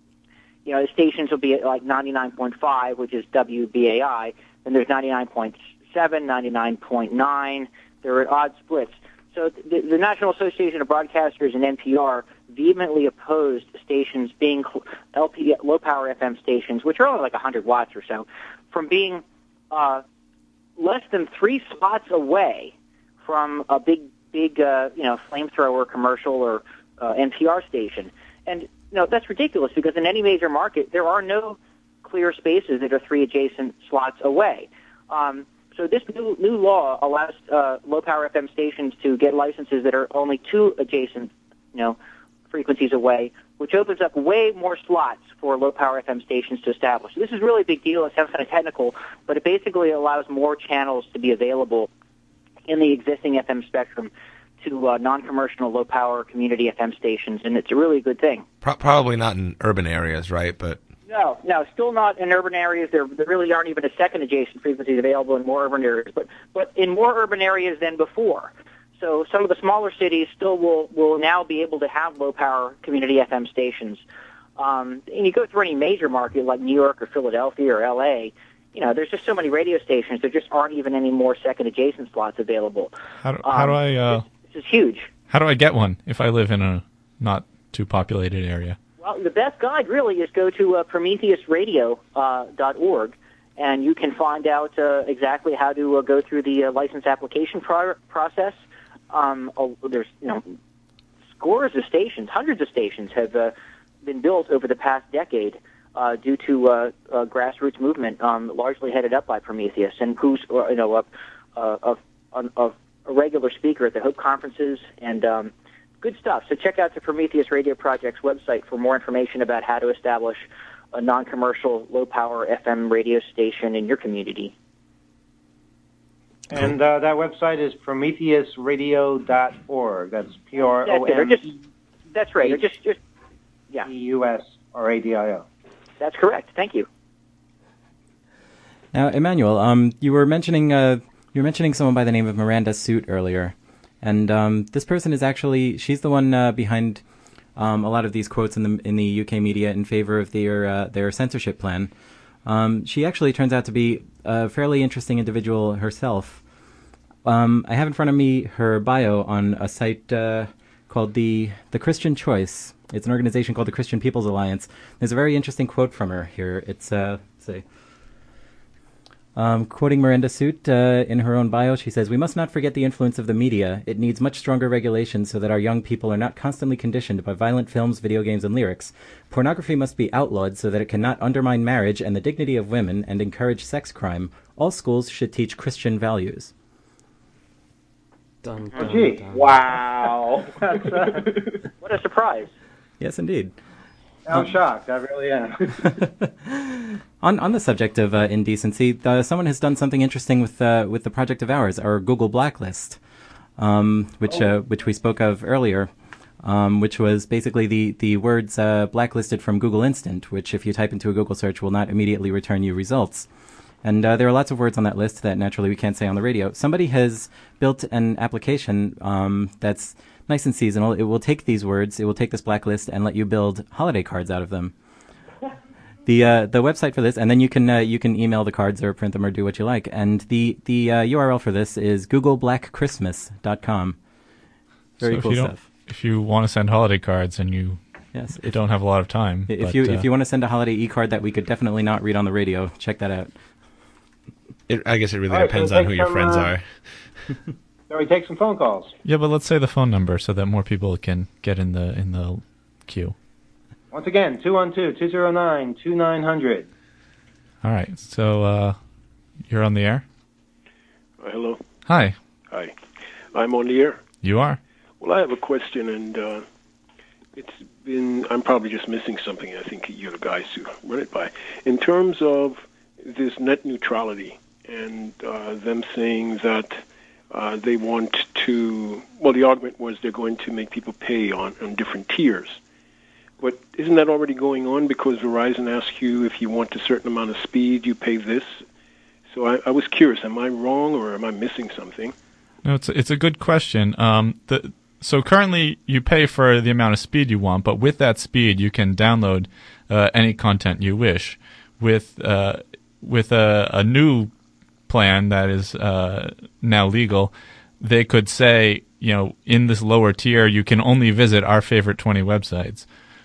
Speaker 7: you know, the stations will be at like ninety-nine point five, which is W B A I, and there's ninety-nine point seven, ninety-nine point nine. There are odd splits. So the, the National Association of Broadcasters and N P R vehemently opposed stations being L P, low-power F M stations, which are only like one hundred watts or so, from being uh, less than three slots away from a big, big, uh, you know, flamethrower commercial or uh, N P R station. And, you know, that's ridiculous because in any major market, there are no clear spaces that are three adjacent slots away. Um, so this new, new law allows uh, low-power F M stations to get licenses that are only two adjacent, you know, frequencies away, which opens up way more slots for low-power F M stations to establish. This is really a big deal. It sounds kind of technical, but it basically allows more channels to be available in the existing F M spectrum to uh, non-commercial low-power community F M stations, and it's a really good thing.
Speaker 3: Pro- probably not in urban areas, right? But
Speaker 7: No, no, still not in urban areas. There, there really aren't even a second adjacent frequencies available in more urban areas, but, but in more urban areas than before. So some of the smaller cities still will, will now be able to have low-power community F M stations. Um, and you go through any major market like New York or Philadelphia or L A, you know, there's just so many radio stations, there just aren't even any more second adjacent slots available.
Speaker 5: How do, how do
Speaker 7: Um,
Speaker 5: I? Uh,
Speaker 7: This is huge.
Speaker 5: how do I get one if I live in a not too populated area?
Speaker 7: Well, the best guide really is go to uh, prometheus radio dot org, and you can find out uh, exactly how to uh, go through the uh, license application pro- process. Um, oh, there's, you know, scores of stations, hundreds of stations have uh, been built over the past decade uh, due to uh, uh, grassroots movement, um, largely headed up by Prometheus, and who's, uh, you know, a, a, a, a regular speaker at the Hope conferences, and um, good stuff. So check out the Prometheus Radio Project's website for more information about how to establish a non-commercial, low-power F M radio station in your community.
Speaker 9: And uh, that website is prometheus radio dot org. That's P R O
Speaker 7: That's it. Or
Speaker 9: M
Speaker 7: just, that's right. Or just, just, yeah.
Speaker 9: E U S R A D I O.
Speaker 7: That's correct. Thank you.
Speaker 6: Now, Emmanuel, um, you were mentioning uh, you were mentioning someone by the name of Miranda Soot earlier, and um, this person is actually she's the one uh, behind um, a lot of these quotes in the in the U K media in favor of their uh, their censorship plan. Um, she actually turns out to be a fairly interesting individual herself. Um, I have in front of me her bio on a site uh, called the the Christian Choice. It's an organization called the Christian People's Alliance. There's a very interesting quote from her here. It's uh, say. Um, quoting Miranda Soot uh, in her own bio, she says, "We must not forget the influence of the media. It needs much stronger regulation so that our young people are not constantly conditioned by violent films, video games, and lyrics. Pornography must be outlawed so that it cannot undermine marriage and the dignity of women and encourage sex crime. All schools should teach Christian values."
Speaker 10: Dun,
Speaker 9: Oh,
Speaker 10: dun,
Speaker 9: gee.
Speaker 10: dun.
Speaker 7: Wow. What a surprise.
Speaker 6: Yes, indeed.
Speaker 9: I'm shocked. I really am.
Speaker 6: On on the subject of uh, indecency, uh, someone has done something interesting with uh, with the project of ours, our Google Blacklist, um, which uh, which we spoke of earlier, um, which was basically the the words uh, blacklisted from Google Instant, which if you type into a Google search will not immediately return you results. And uh, there are lots of words on that list that naturally we can't say on the radio. Somebody has built an application um, that's nice and seasonal. It will take these words, it will take this blacklist, and let you build holiday cards out of them. The uh, the website for this, and then you can uh, you can email the cards or print them or do what you like. And the the uh, U R L for this is google black christmas dot com. Very
Speaker 5: so
Speaker 6: cool
Speaker 5: if you
Speaker 6: stuff.
Speaker 5: If you want to send holiday cards and you
Speaker 6: Yes,
Speaker 5: if you don't have a lot of time.
Speaker 6: If
Speaker 5: but,
Speaker 6: you
Speaker 5: uh,
Speaker 6: if you want to send a holiday e-card that we could definitely not read on the radio, check that out.
Speaker 3: It, I guess it really
Speaker 9: All right,
Speaker 3: depends
Speaker 9: can we
Speaker 3: on who
Speaker 9: take
Speaker 3: your
Speaker 9: some,
Speaker 3: friends
Speaker 9: uh,
Speaker 3: are.
Speaker 9: Shall we take some phone calls?
Speaker 5: Yeah, but let's say the phone number so that more people can get in the in the queue.
Speaker 9: Once again, two one two, two zero nine, two nine zero zero.
Speaker 5: All right, so uh, you're on the air?
Speaker 15: Uh, hello.
Speaker 5: Hi.
Speaker 15: Hi. I'm on the air.
Speaker 5: You are?
Speaker 15: Well, I have a question, and uh, it's been, I'm probably just missing something. I think you're the guys to run it by. In terms of this net neutrality and uh, them saying that uh, they want to, well, the argument was they're going to make people pay on, on different tiers. But isn't that already going on? Because Verizon asks you if you want a certain amount of speed, you pay this. So I, I was curious, am I wrong or am I missing something?
Speaker 5: No, it's a, it's a good question. Um, the so currently you pay for the amount of speed you want, but with that speed you can download uh, any content you wish. With uh, with a, a new plan that is uh, now legal, they could say, you know, in this lower tier you can only visit our favorite twenty websites.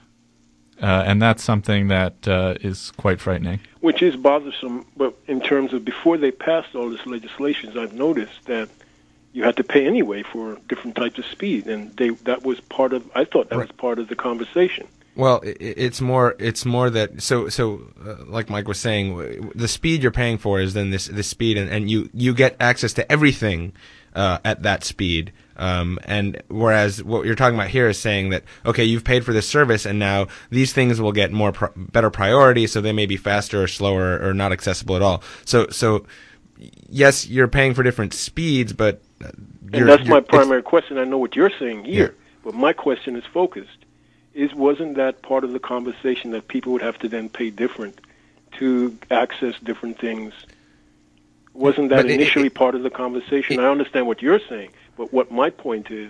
Speaker 5: Uh, and that's something that uh, is quite frightening.
Speaker 15: Which is bothersome, but in terms of before they passed all this legislation, I've noticed that you had to pay anyway for different types of speed, and they that was part of. I thought that
Speaker 3: Right.
Speaker 15: was part of the conversation.
Speaker 3: Well, it, it's more. It's more that. So, so uh, like Mike was saying, w- the speed you're paying for is then this this speed, and, and you you get access to everything uh, at that speed. Um, and whereas what you're talking about here is saying that, okay, you've paid for this service and now these things will get more pr- better priority, so they may be faster or slower or not accessible at all. So, so yes, you're paying for different speeds, but uh,
Speaker 15: And that's my primary question. I know what you're saying here, yeah. But my question is focused. Is wasn't that part of the conversation that people would have to then pay different to access different things? Wasn't that
Speaker 3: But it-
Speaker 15: initially
Speaker 3: it-
Speaker 15: part of the conversation? I understand what you're saying, but what my point is,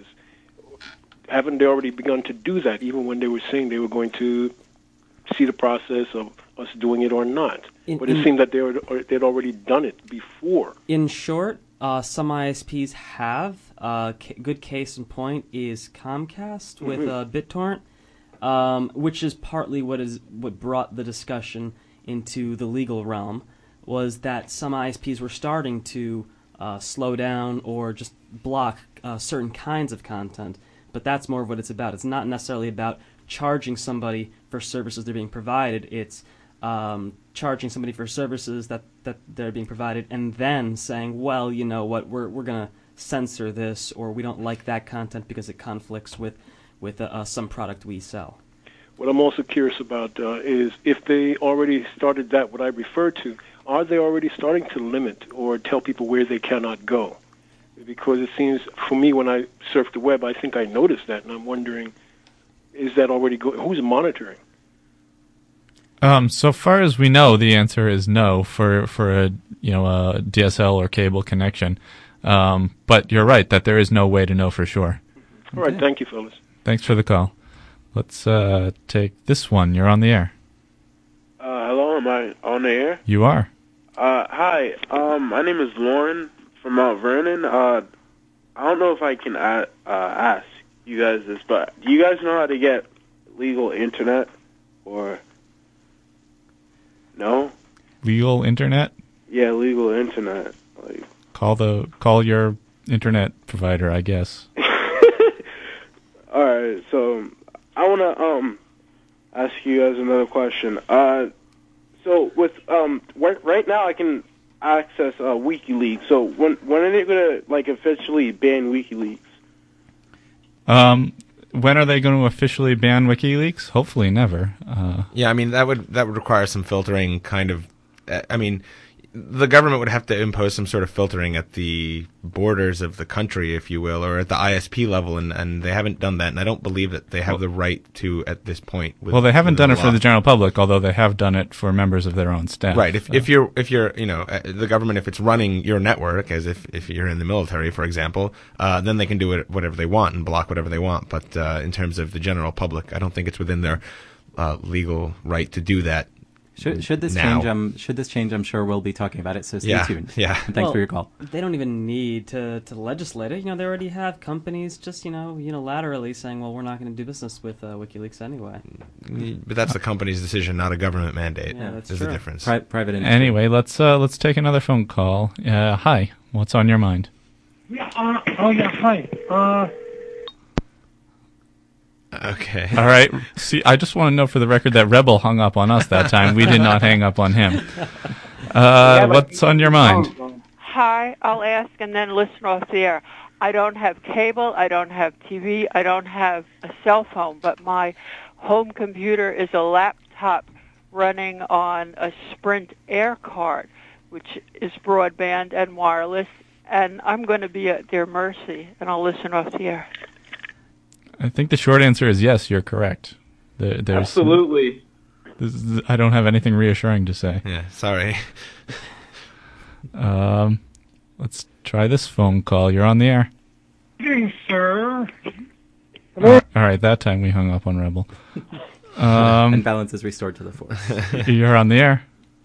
Speaker 15: haven't they already begun to do that, even when they were saying they were going to see the process of us doing it or not?
Speaker 10: In-
Speaker 15: but it
Speaker 10: in-
Speaker 15: seemed that they were, or they'd already done it before.
Speaker 10: In short, uh, some I S Ps have. Uh, ca- good case in point is Comcast with
Speaker 15: Mhm.
Speaker 10: uh, BitTorrent, um, which is partly what is what brought the discussion into the legal realm, was that some I S Ps were starting to uh, slow down or just block uh, certain kinds of content. But that's more of what it's about. It's not necessarily about charging somebody for services they're being provided. It's um, charging somebody for services that, that they're being provided and then saying, well, you know what, we're we're going to censor this, or we don't like that content because it conflicts with, with uh, uh, some product we sell.
Speaker 15: What I'm also curious about uh, is if they already started that, what I refer to, are they already starting to limit or tell people where they cannot go? Because it seems, for me, when I surf the web, I think I noticed that, and I'm wondering, is that already going? Who's monitoring?
Speaker 5: Um, so far as we know, the answer is no for for a you know a D S L or cable connection. Um, but you're right that there is no way to know for sure.
Speaker 15: All right, thank you, fellas.
Speaker 5: Thanks for the call. Let's uh, take this one. You're on the air.
Speaker 16: Uh, hello, am I on the air?
Speaker 5: You are.
Speaker 16: Uh, hi, um, my name is Lauren from Mount Vernon. Uh, I don't know if I can uh, uh, ask you guys this, but do you guys know how to get legal internet? Or no?
Speaker 5: Legal internet?
Speaker 16: Yeah, legal internet. Like,
Speaker 5: Call the call your internet provider, I guess.
Speaker 16: all right, so I want to um ask you guys another question. Uh, so with um right, right now I can access uh, WikiLeaks. So when when are they gonna like officially ban WikiLeaks?
Speaker 5: Um, when are they going to officially ban WikiLeaks? Hopefully, never. Uh,
Speaker 3: Yeah, I mean that would that would require some filtering, kind of. uh, I mean, the government would have to impose some sort of filtering at the borders of the country, if you will, or at the I S P level, and, and they haven't done that, and I don't believe that they have the right to at this point. With,
Speaker 5: well, they haven't
Speaker 3: within
Speaker 5: done it
Speaker 3: the
Speaker 5: for
Speaker 3: law.
Speaker 5: the general public, although they have done it for members of their own staff.
Speaker 3: Right. If
Speaker 5: Uh,
Speaker 3: if you're if you're you know uh, the government, if it's running your network, as if if you're in the military, for example, uh, then they can do it whatever they want and block whatever they want. But uh, in terms of the general public, I don't think it's within their uh, legal right to do that.
Speaker 6: Should, should this
Speaker 3: now.
Speaker 6: change? Um, should this change? I'm sure we'll be talking about it. So stay
Speaker 3: Yeah,
Speaker 6: tuned.
Speaker 3: yeah.
Speaker 6: And thanks
Speaker 10: Well,
Speaker 6: for your call.
Speaker 10: They don't even need to, to legislate it. You know, they already have companies just, you know, unilaterally saying, well, we're not going to do business with uh, WikiLeaks anyway.
Speaker 3: But that's the company's decision, not a government mandate.
Speaker 10: Yeah, that's
Speaker 3: There's
Speaker 10: true.
Speaker 3: a difference.
Speaker 6: Pri- private industry.
Speaker 5: Anyway, let's uh, let's take another phone call. Uh, hi, what's on your mind?
Speaker 17: Yeah, uh, oh yeah, hi. Uh,
Speaker 3: Okay.
Speaker 5: All right. See, I just want to know for the record that Rebel hung up on us that time. We did not hang up on him. Uh, what's on your mind?
Speaker 18: Hi, I'll ask and then listen off the air. I don't have cable, I don't have T V, I don't have a cell phone, but my home computer is a laptop running on a Sprint Air card, which is broadband and wireless, and I'm going to be at their mercy, and I'll listen off the air.
Speaker 5: I think the short answer is yes, you're correct. There, there's,
Speaker 8: Absolutely.
Speaker 5: This is, I don't have anything reassuring to say.
Speaker 3: Yeah, sorry.
Speaker 5: Um, let's try this phone call. You're on the air.
Speaker 17: Greetings, sir.
Speaker 5: All right, all right, that time we hung up on Rebel. Um,
Speaker 6: and balance is restored to the force.
Speaker 5: You're on the air.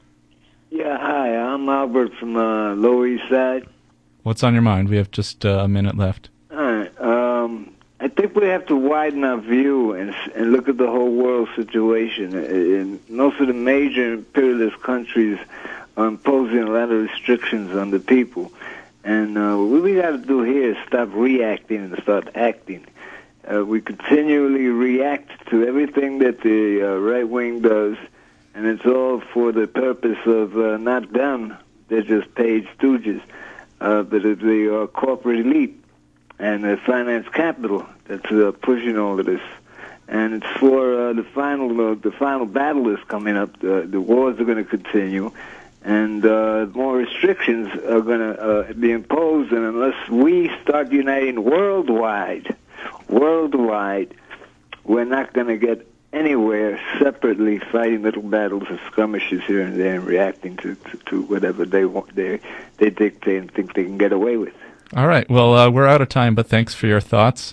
Speaker 19: Yeah, hi. I'm Albert from uh, Lower East Side.
Speaker 5: What's on your mind? We have just uh, a minute left.
Speaker 19: All right. Um, I think we have to widen our view and and look at the whole world situation. In most of the major imperialist countries are imposing a lot of restrictions on the people. And uh, what we got to do here is stop reacting and start acting. Uh, we continually react to everything that the uh, right wing does, and it's all for the purpose of uh, not them. They're just paid stooges. Uh, but it's the uh, corporate elite and the finance capital that's uh, pushing all of this. And it's for uh, the final uh, the final battle is coming up. Uh, the wars are going to continue. And uh, more restrictions are going to uh, be imposed, and unless we start uniting worldwide, worldwide, we're not going to get anywhere separately fighting little battles and skirmishes here and there and reacting to, to, to whatever they want, they they dictate and think they can get away with.
Speaker 5: All right. Well, uh, we're out of time, but thanks for your thoughts.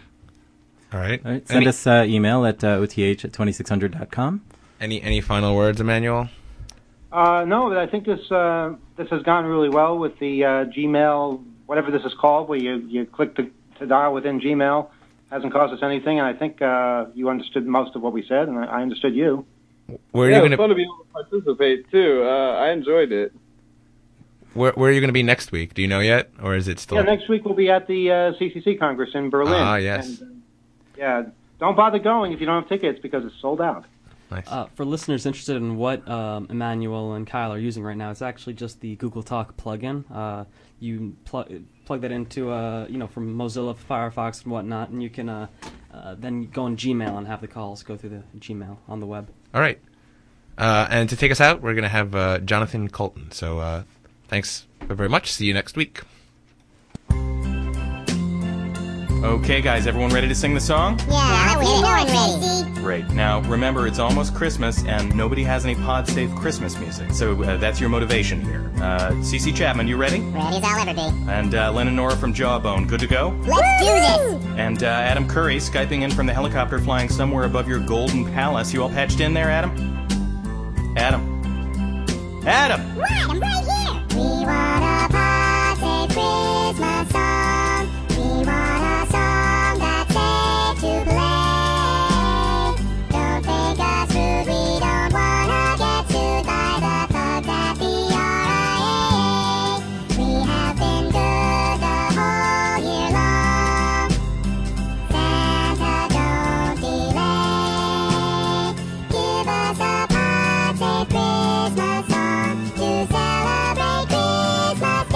Speaker 3: All right.
Speaker 6: All right. Send
Speaker 3: Any,
Speaker 6: us uh, email at uh, O T H at twenty-six hundred dot com.
Speaker 3: any any final words, Emmanuel?
Speaker 9: Uh, no, but I think this uh, this has gone really well with the uh, Gmail, whatever this is called, where you, you click to, to dial within Gmail. Hasn't cost us anything, and I think uh, you understood most of what we said, and I, I understood you.
Speaker 3: Where are
Speaker 8: yeah,
Speaker 3: you
Speaker 8: it
Speaker 3: going
Speaker 8: was fun to be able to participate, too. Uh, I enjoyed it.
Speaker 3: Where, where are you going to be next week? Do you know yet, or is it still?
Speaker 9: Yeah, next week we'll be at the uh, C C C Congress in Berlin.
Speaker 3: Ah, yes.
Speaker 9: And, uh, yeah, don't bother going if you don't have tickets because it's sold out.
Speaker 3: Nice.
Speaker 10: Uh, for listeners interested in what um, Emmanuel and Kyle are using right now, it's actually just the Google Talk plugin. Uh, you plug plug that into, uh, you know, from Mozilla, Firefox, and whatnot, and you can uh, uh, then go on Gmail and have the calls go through the Gmail on the web.
Speaker 3: All right. Uh, and to take us out, we're going to have uh, Jonathan Colton. So uh, thanks very much. See you next week.
Speaker 20: Okay, guys, everyone ready to sing the song?
Speaker 2: Yeah, we're ready.
Speaker 20: Great. Now, remember, it's almost Christmas, and nobody has any pod-safe Christmas music, so uh, that's your motivation here. Uh, Cece Chapman, you ready?
Speaker 2: Ready as I'll ever be.
Speaker 20: And uh, Len and Nora from Jawbone, good to go?
Speaker 2: Let's do this!
Speaker 20: And uh, Adam Curry, Skyping in from the helicopter flying somewhere above your golden palace. You all patched in there, Adam? Adam? Adam!
Speaker 2: Right, I'm right here! We want a pod-safe Christmas song. We want a song that's safe to play. Don't take us rude, we don't wanna get sued by the thugs at the R I A. We have been good the whole year long. Santa, don't delay. Give us a pod-safe Christmas song to celebrate Christmas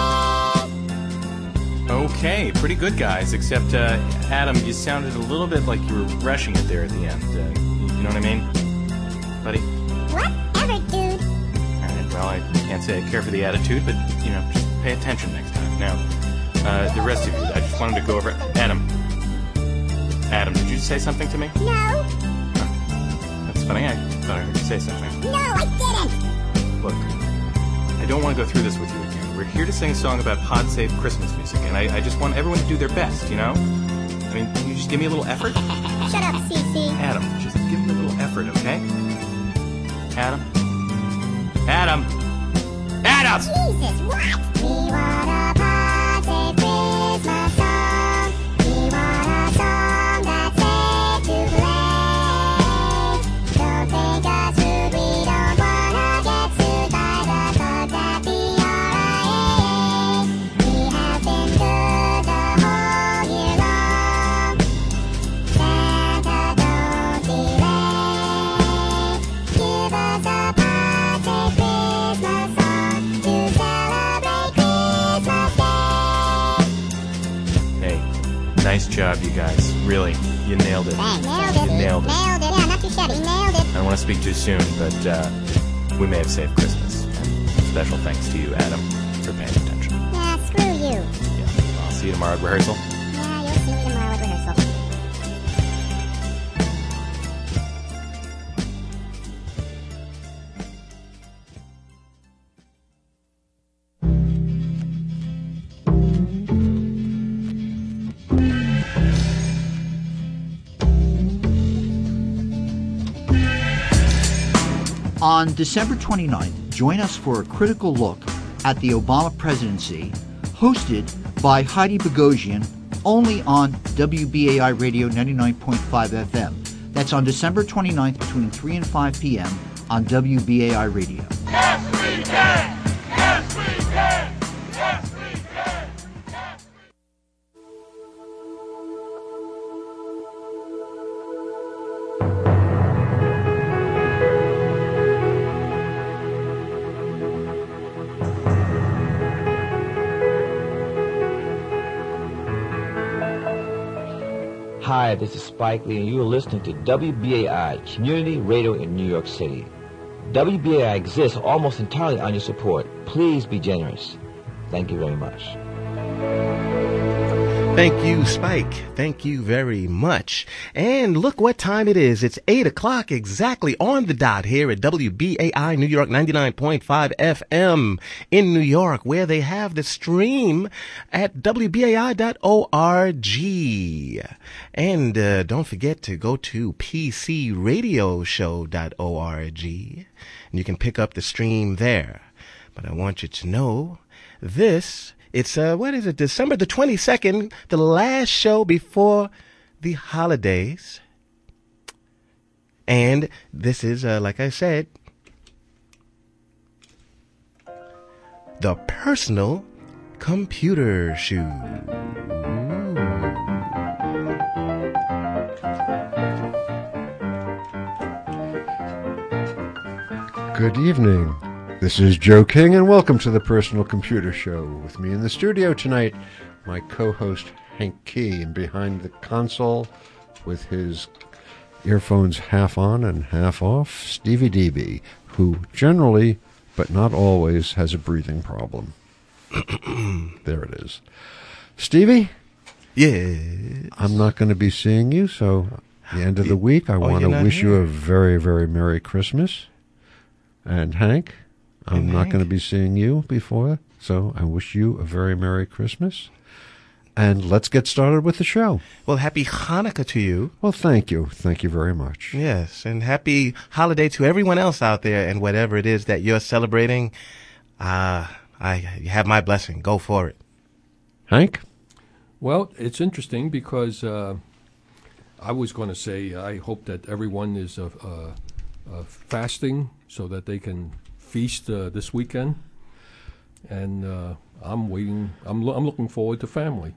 Speaker 2: Day.
Speaker 20: Okay, pretty good, guys, except, uh, Adam, you sounded a little bit like you were rushing it there at the end. Uh, you know what I mean? Buddy?
Speaker 2: Whatever, dude.
Speaker 20: Alright, well, I can't say I care for the attitude, but, you know, just pay attention next time. Now, uh, the rest of you, I just wanted to go over... Adam. Adam, did you say something to me?
Speaker 2: No.
Speaker 20: That's funny, I thought I heard you say something.
Speaker 2: No, I didn't.
Speaker 20: Look, I don't want to go through this with you again. We're here to sing a song about pod-safe Christmas music, and I, I just want everyone to do their best, you know? I mean, can you just give me a little effort?
Speaker 2: Shut up, Cece.
Speaker 20: Adam, just give me a little effort, okay? Adam? Adam! Adam!
Speaker 2: Jesus, what? We want a positive Christmas song. We want a song that's safe to play. Don't think us rude, we don't wanna get sued by the thugs at the R I A. We have been good the whole year long. Santa, don't delay. Give us a positive Christmas song to celebrate Christmas Day.
Speaker 20: Hey, nice job, you guys. Really, you nailed it.
Speaker 2: Bang, nailed it.
Speaker 20: You nailed it.
Speaker 2: Nailed it. Yeah, not too shabby. Nailed it.
Speaker 20: I don't want to speak too soon, but uh, we may have saved Christmas. And special thanks to you, Adam, for paying attention.
Speaker 2: Yeah, screw you.
Speaker 20: Yeah, I'll see you tomorrow at rehearsal.
Speaker 2: Yeah, you'll see me tomorrow at rehearsal.
Speaker 21: On December twenty-ninth, join us for a critical look at the Obama presidency, hosted by Heidi Bogosian, only on W B A I Radio ninety-nine point five F M. That's on December twenty-ninth between three and five p.m. on W B A I Radio.
Speaker 4: Yes, we can! Yes, we can! Yes, we can!
Speaker 22: Hi, this is Spike Lee, and you are listening to W B A I, Community Radio in New York City. W B A I exists almost entirely on your support. Please be generous. Thank you very much.
Speaker 23: Thank you, Spike. Thank you very much. And look what time it is. It's eight o'clock exactly on the dot here at W B A I New York ninety-nine point five F M in New York, where they have the stream at W B A I dot org. And uh, don't forget to go to P C radio show dot org, and you can pick up the stream there. But I want you to know this. It's, uh, what is it, December the twenty-second, the last show before the holidays. And this is, uh, like I said, the Personal Computer Shoe.
Speaker 24: Good evening. This is Joe King, and welcome to the Personal Computer Show. With me in the studio tonight, my co-host Hank Key, and behind the console, with his earphones half on and half off, Stevie D B, who generally, but not always, has a breathing problem. There it is. Stevie?
Speaker 23: Yeah.
Speaker 24: I'm not going to be seeing you, so at the end of the week, I
Speaker 23: Oh,
Speaker 24: want
Speaker 23: you're
Speaker 24: to
Speaker 23: not
Speaker 24: wish you
Speaker 23: here.
Speaker 24: a very, very Merry Christmas. And Hank? I'm
Speaker 23: And
Speaker 24: not
Speaker 23: Hank?
Speaker 24: going to be seeing you before, so I wish you a very Merry Christmas. And let's get started with the show.
Speaker 23: Well, happy Hanukkah to you.
Speaker 24: Well, thank you. Thank you very much.
Speaker 23: Yes, and happy holiday to everyone else out there, and whatever it is that you're celebrating, uh, I you have my blessing. Go for it.
Speaker 24: Hank?
Speaker 25: Well, it's interesting because uh, I was going to say I hope that everyone is uh, uh, uh, fasting so that they can feast uh, this weekend, and uh, I'm waiting. I'm lo- I'm looking forward to family.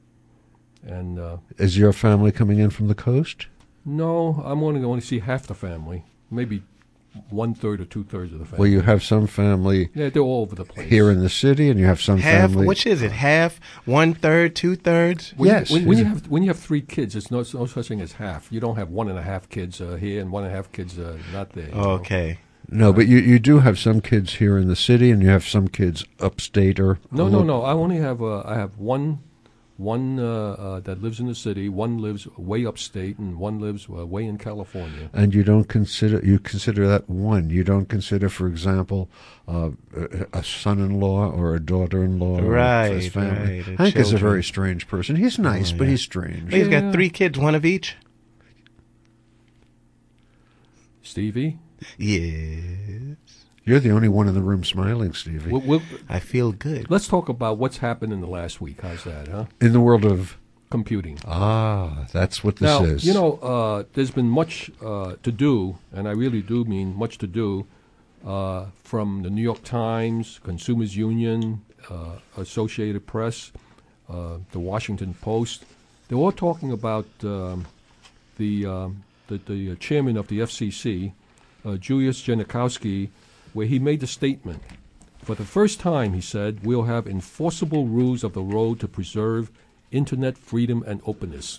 Speaker 25: And uh,
Speaker 24: Is your family coming in from the coast?
Speaker 25: no, I'm only going to see half the family, maybe one third or two thirds of the family.
Speaker 24: Well, you have some family
Speaker 25: Yeah, they're all over the place.
Speaker 24: here in the city, and you have some
Speaker 23: Half,
Speaker 24: family.
Speaker 23: which is it? Half, one third, two thirds?
Speaker 25: When
Speaker 24: Yes.
Speaker 25: You, when, when
Speaker 24: Is
Speaker 25: you
Speaker 24: it-
Speaker 25: have when you have three kids, it's no, no such thing as half. You don't have one and a half kids uh, here and one and a half kids uh, not there. you know.
Speaker 23: Okay.
Speaker 24: No, but you, you do have some kids here in the city, and you have some kids upstate or
Speaker 25: No, no, no. I only have uh, I have one one uh, uh, that lives in the city. One lives way upstate, and one lives uh, way in California.
Speaker 24: And you don't consider you consider that one. You don't consider, for example, uh, a, a son-in-law or a daughter-in-law. or
Speaker 23: Right,
Speaker 24: his family.
Speaker 23: right, the
Speaker 24: Hank is a
Speaker 23: children.
Speaker 24: very strange person. He's nice,
Speaker 23: Oh,
Speaker 24: but
Speaker 23: yeah.
Speaker 24: he's strange.
Speaker 23: He's got three kids, one of each.
Speaker 25: Stevie,
Speaker 23: Yes.
Speaker 24: You're the only one in the room smiling, Stevie.
Speaker 25: We'll, we'll,
Speaker 23: I feel good.
Speaker 25: Let's talk about what's happened in the last week. How's that, huh?
Speaker 24: In the world of
Speaker 25: computing.
Speaker 24: Ah, that's what this
Speaker 25: now,
Speaker 24: is.
Speaker 25: You know, uh, there's been much uh, to do, and I really do mean much to do, uh, from the New York Times, Consumers Union, uh, Associated Press, uh, the Washington Post. They're all talking about um, the, um, the the chairman of the F C C, uh, Julius Genachowski, where he made the statement, for the first time, he said, we'll have enforceable rules of the road to preserve internet freedom and openness.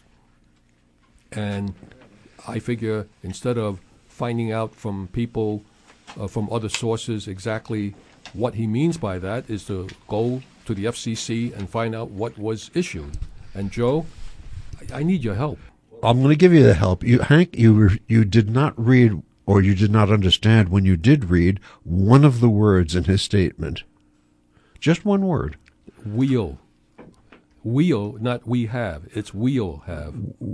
Speaker 25: And I figure instead of finding out from people, uh, from other sources exactly what he means by that, is to go to the F C C and find out what was issued. And Joe, I, I need your help.
Speaker 24: I'm going to give you the help. You, Hank, you were, you did not read, or you did not understand when you did read one of the words in his statement. Just one word.
Speaker 25: Wheel. Wheel, not we have. It's we'll have.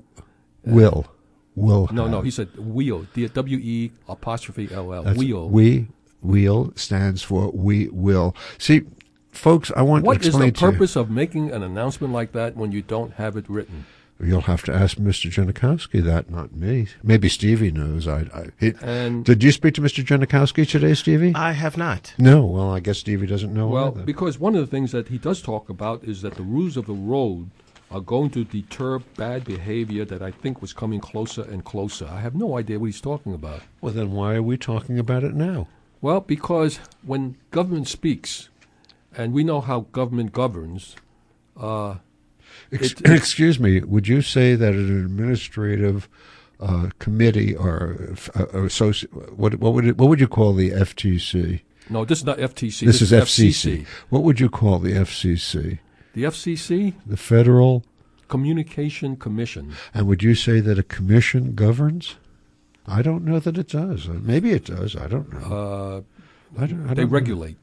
Speaker 24: Will. Will
Speaker 25: No,
Speaker 24: have.
Speaker 25: no, he said wheel. D- W E apostrophe L L.
Speaker 24: That's
Speaker 25: Wheel.
Speaker 24: We, wheel stands for we will. See, folks, I want
Speaker 25: What
Speaker 24: to
Speaker 25: is the
Speaker 24: explain to you.
Speaker 25: purpose of making an announcement like that when you don't have it written?
Speaker 24: You'll have to ask Mister Genachowski that, not me. Maybe Stevie knows. I, I he,
Speaker 25: And-
Speaker 24: did you speak to Mister Genachowski today, Stevie?
Speaker 3: I have not.
Speaker 24: No. Well, I guess Stevie doesn't know.
Speaker 25: Well,
Speaker 24: either.
Speaker 25: because one of the things that he does talk about is that the rules of the road are going to deter bad behavior that I think was coming closer and closer. I have no idea what he's talking about.
Speaker 24: Well, then why are we talking about it now?
Speaker 25: Well, because when government speaks, and we know how government governs, uh,
Speaker 24: Ex-
Speaker 25: it- it-
Speaker 24: excuse me. Would you say that an administrative uh, committee or uh, associ- what what would it, what would you call the F T C?
Speaker 25: no, this is not F T C.
Speaker 24: This, is
Speaker 25: F
Speaker 24: F C C. What would you call the F C C?
Speaker 25: The F C C,
Speaker 24: The Federal.
Speaker 25: Communication Commission.
Speaker 24: And would you say that a commission governs? I don't know that it does. Uh, Maybe it does. I don't know.
Speaker 25: Uh,
Speaker 24: I don't, I
Speaker 25: they
Speaker 24: don't know.
Speaker 25: regulate.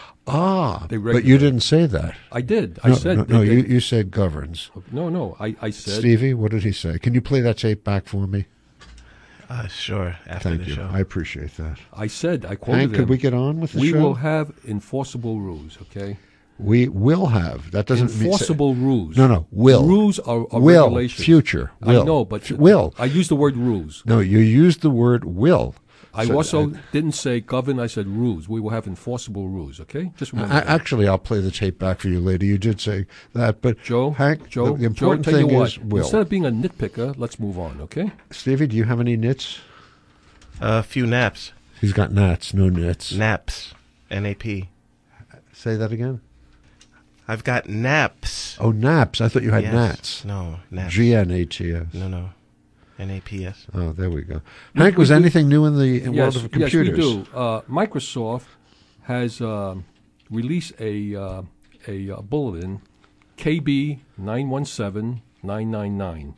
Speaker 24: Ah,
Speaker 25: They
Speaker 24: but
Speaker 25: regulate.
Speaker 24: you didn't say that.
Speaker 25: I did. I
Speaker 24: No,
Speaker 25: said
Speaker 24: no,
Speaker 25: that
Speaker 24: no
Speaker 25: they-
Speaker 24: you, you said governs.
Speaker 25: No, no. I, I said.
Speaker 24: Stevie, what did he say? Can you play that tape back for me?
Speaker 3: Uh, sure, after
Speaker 24: Thank
Speaker 3: the
Speaker 24: you.
Speaker 3: show.
Speaker 24: I appreciate that.
Speaker 25: I said. I quoted
Speaker 24: Hank, could
Speaker 25: him.
Speaker 24: we get on with the
Speaker 25: we
Speaker 24: show?
Speaker 25: will have enforceable rules. Okay.
Speaker 24: We will have. That doesn't
Speaker 25: enforceable
Speaker 24: mean
Speaker 25: rules.
Speaker 24: No, no. Will.
Speaker 25: Rules are, are
Speaker 24: will.
Speaker 25: regulations.
Speaker 24: Future. Will.
Speaker 25: I know, but
Speaker 24: F- will.
Speaker 25: I used the word rules.
Speaker 24: No, you used the word will.
Speaker 25: I
Speaker 24: So,
Speaker 25: also
Speaker 24: uh,
Speaker 25: didn't say govern. I said rules. We will have enforceable rules. Okay. Just remember.
Speaker 24: I,
Speaker 25: that.
Speaker 24: actually, I'll play the tape back for you later. You did say that, but
Speaker 25: Joe,
Speaker 24: Hank,
Speaker 25: Joe,
Speaker 24: the, the important
Speaker 25: Joe, tell
Speaker 24: thing
Speaker 25: you what,
Speaker 24: is will.
Speaker 25: Instead of being a nitpicker, let's move on. Okay.
Speaker 24: Stevie, do you have any nits?
Speaker 3: A few naps.
Speaker 24: He's got gnats, no nits.
Speaker 3: Naps. N A P.
Speaker 24: Say that again.
Speaker 3: I've got naps.
Speaker 24: Oh, naps. I thought you had
Speaker 3: Yes.
Speaker 24: gnats.
Speaker 3: No, naps.
Speaker 24: G N A T S.
Speaker 3: No, no. N A P S.
Speaker 24: Oh, there we go.
Speaker 25: We-
Speaker 24: Hank,
Speaker 25: we
Speaker 24: was
Speaker 25: do-
Speaker 24: anything new in the in
Speaker 25: yes,
Speaker 24: world of computers?
Speaker 25: Yes, we do. Uh, Microsoft has um, released a uh, a uh, bulletin, K B nine one seven nine nine nine.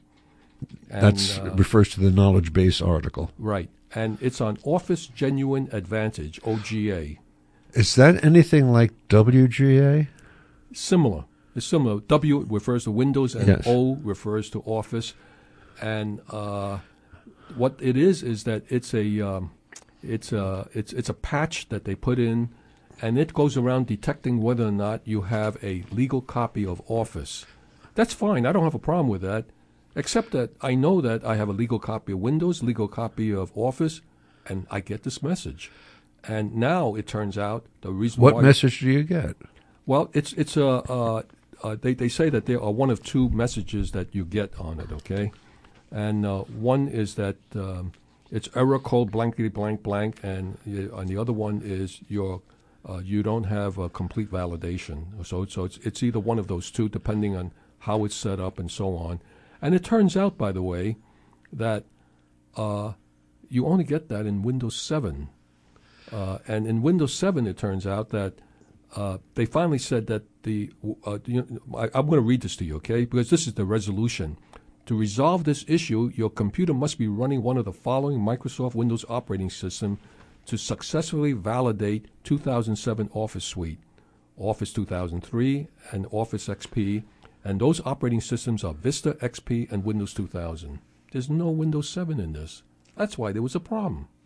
Speaker 24: That
Speaker 25: uh,
Speaker 24: refers to the knowledge base article.
Speaker 25: Right, and it's on Office Genuine Advantage, O G A.
Speaker 24: Is that anything like W G A?
Speaker 25: Similar. It's similar. W refers to Windows, and
Speaker 24: Yes.
Speaker 25: O refers to Office. And uh, what it is is that it's a um, it's a it's it's a patch that they put in, and it goes around detecting whether or not you have a legal copy of Office. That's fine. I don't have a problem with that, except that I know that I have a legal copy of Windows, legal copy of Office, and I get this message. And now it turns out the reason
Speaker 24: What
Speaker 25: why
Speaker 24: message do you get?
Speaker 25: well, it's it's a uh, uh, they they say that there are one of two messages that you get on it. Okay, and uh, one is that um, it's error code blankety blank blank, and uh, and the other one is your uh, you don't have a complete validation. So so it's it's either one of those two, depending on how it's set up and so on. And it turns out, by the way, that uh, you only get that in Windows seven. Uh, and in Windows seven, it turns out that uh, they finally said that the uh, you know, I, I'm going to read this to you, okay? Because this is the resolution. To resolve this issue, your computer must be running one of the following Microsoft Windows operating system to successfully validate two thousand seven Office Suite, Office two thousand three, and Office X P. And those operating systems are Vista, X P, and Windows two thousand. There's no Windows seven in this. That's why there was a problem.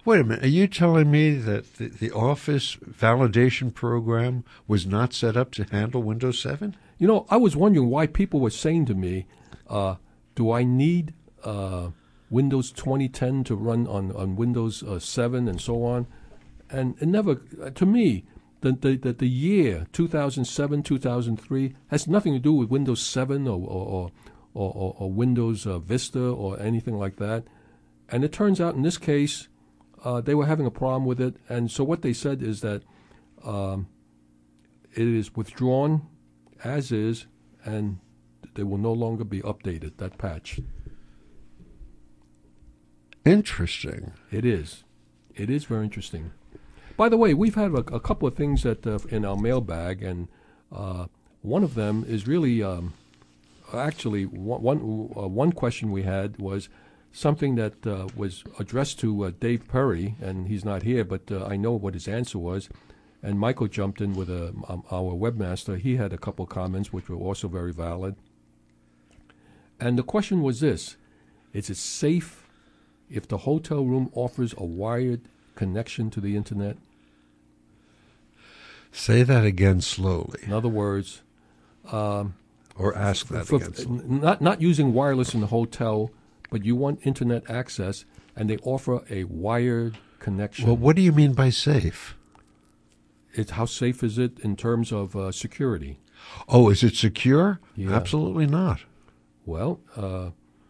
Speaker 24: Wait a minute. Are you telling me that the, the Office validation program was not set up to handle Windows seven?
Speaker 25: You know, I was wondering why people were saying to me, uh, do I need uh, Windows twenty ten to run on, on Windows uh, seven and so on? And it never, to me, the, the, the, the year two thousand seven, two thousand three has nothing to do with Windows seven or, or, or, or, or Windows uh, Vista or anything like that. And it turns out in this case, uh, they were having a problem with it. And so what they said is that um, it is withdrawn as is, and they will no longer be updated, that patch.
Speaker 24: Interesting.
Speaker 25: It is. It is very interesting. By the way, we've had a, a couple of things that uh, in our mailbag, and uh, one of them is really, um, actually, one, one, uh, one question we had was something that uh, was addressed to uh, Dave Perry, and he's not here, but uh, I know what his answer was. And Michael jumped in with a, um, our webmaster. He had a couple comments, which were also very valid. And the question was this: is it safe if the hotel room offers a wired connection to the internet?
Speaker 24: Say that again slowly.
Speaker 25: In other words, um,
Speaker 24: or ask that
Speaker 25: for,
Speaker 24: again slowly.
Speaker 25: Not not using wireless in the hotel, but you want internet access, and they offer a wired connection.
Speaker 24: Well, what do you mean by safe?
Speaker 25: It's how safe is it in terms of uh, security?
Speaker 24: Oh, is it secure?
Speaker 25: Yeah.
Speaker 24: Absolutely not.
Speaker 25: Well, uh,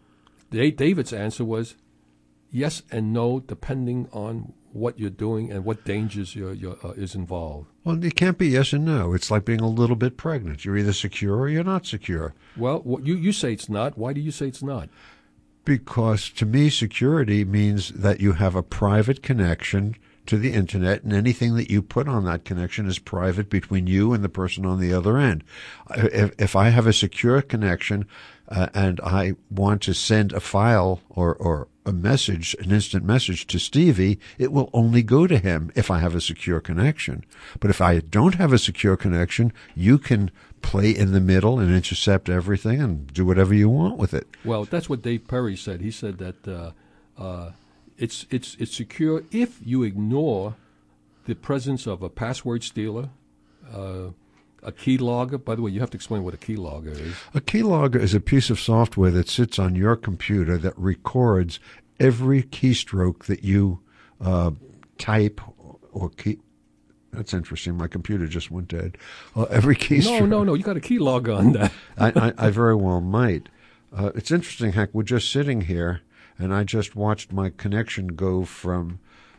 Speaker 25: David's answer was yes and no, depending on what you're doing and what dangers you're, you're, uh, is involved.
Speaker 24: Well, it can't be yes and no. It's like being a little bit pregnant. You're either secure or you're not secure.
Speaker 25: Well, what you, you say it's not. Why do you say it's not?
Speaker 24: Because to me, security means that you have a private connection to the internet, and anything that you put on that connection is private between you and the person on the other end. If, if I have a secure connection uh, and I want to send a file or, or a message, an instant message to Stevie, it will only go to him if I have a secure connection. But if I don't have a secure connection, you can play in the middle and intercept everything and do whatever you want with it.
Speaker 25: Well, that's what Dave Perry said. He said that uh, uh, it's it's it's secure if you ignore the presence of a password stealer, uh, a keylogger. By the way, you have to explain what a keylogger is.
Speaker 24: A keylogger is a piece of software that sits on your computer that records every keystroke that you uh, type or key. That's interesting. My computer just went dead. Uh, every keystroke.
Speaker 25: No, no, no. You got a keylogger on that.
Speaker 24: I, I, I very well might. Uh, it's interesting, Hank. We're just sitting here, and I just watched my connection go from,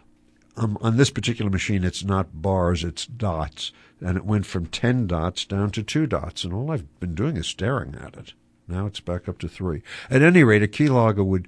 Speaker 24: um, on this particular machine, it's not bars, it's dots. And it went from ten dots down to two dots. And all I've been doing is staring at it. Now it's back up to three. At any rate, a keylogger would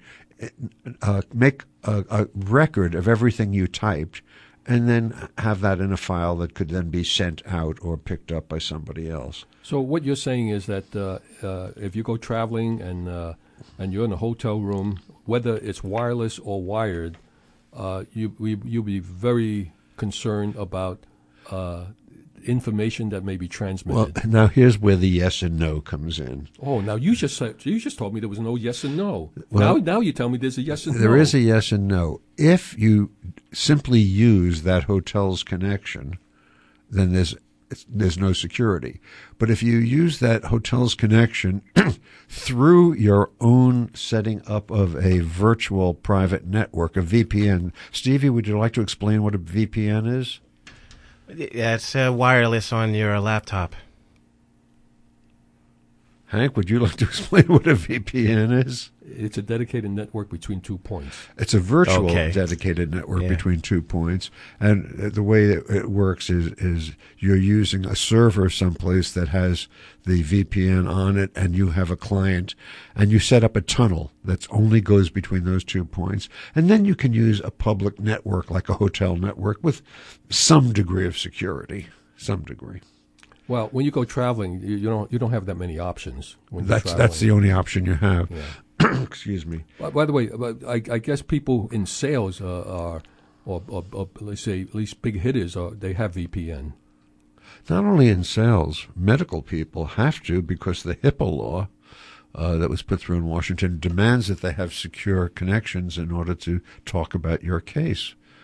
Speaker 24: uh, make a, a record of everything you typed, and then have that in a file that could then be sent out or picked up by somebody else.
Speaker 25: So what you're saying is that uh, uh, if you go traveling and uh, and you're in a hotel room, whether it's wireless or wired, uh, you we, you'll be very concerned about uh, information that may be transmitted.
Speaker 24: Well, now here's where the yes and no comes in.
Speaker 25: Oh, now you just said, you just told me there was no yes and no.
Speaker 24: Well,
Speaker 25: now now you tell me there's a yes and
Speaker 24: there
Speaker 25: no.
Speaker 24: There is a yes and no. If you simply use that hotel's connection, then there's there's no security. But if you use that hotel's connection through your own setting up of a virtual private network, a V P N. Stevie, would you like to explain what a V P N is?
Speaker 23: Yeah, it's uh, wireless on your laptop.
Speaker 24: Hank, would you like to explain what a V P N is?
Speaker 25: It's a dedicated network between two points.
Speaker 24: It's a virtual
Speaker 23: Okay.
Speaker 24: dedicated network
Speaker 23: Yeah.
Speaker 24: between two points. And the way that it works is, is you're using a server someplace that has the V P N on it, and you have a client, and you set up a tunnel that only goes between those two points. And then you can use a public network like a hotel network with some degree of security, some degree.
Speaker 25: Well, when you go traveling, you, you don't you don't have that many options. When you're
Speaker 24: That's
Speaker 25: traveling.
Speaker 24: that's the only option you have.
Speaker 25: Yeah.
Speaker 24: Excuse me.
Speaker 25: By, by the way, I, I guess people in sales uh, are, or, or, or let's say at least big hitters, are, they have V P N.
Speaker 24: Not only in sales, medical people have to, because the HIPAA law uh, that was put through in Washington demands that they have secure connections in order to talk about your case.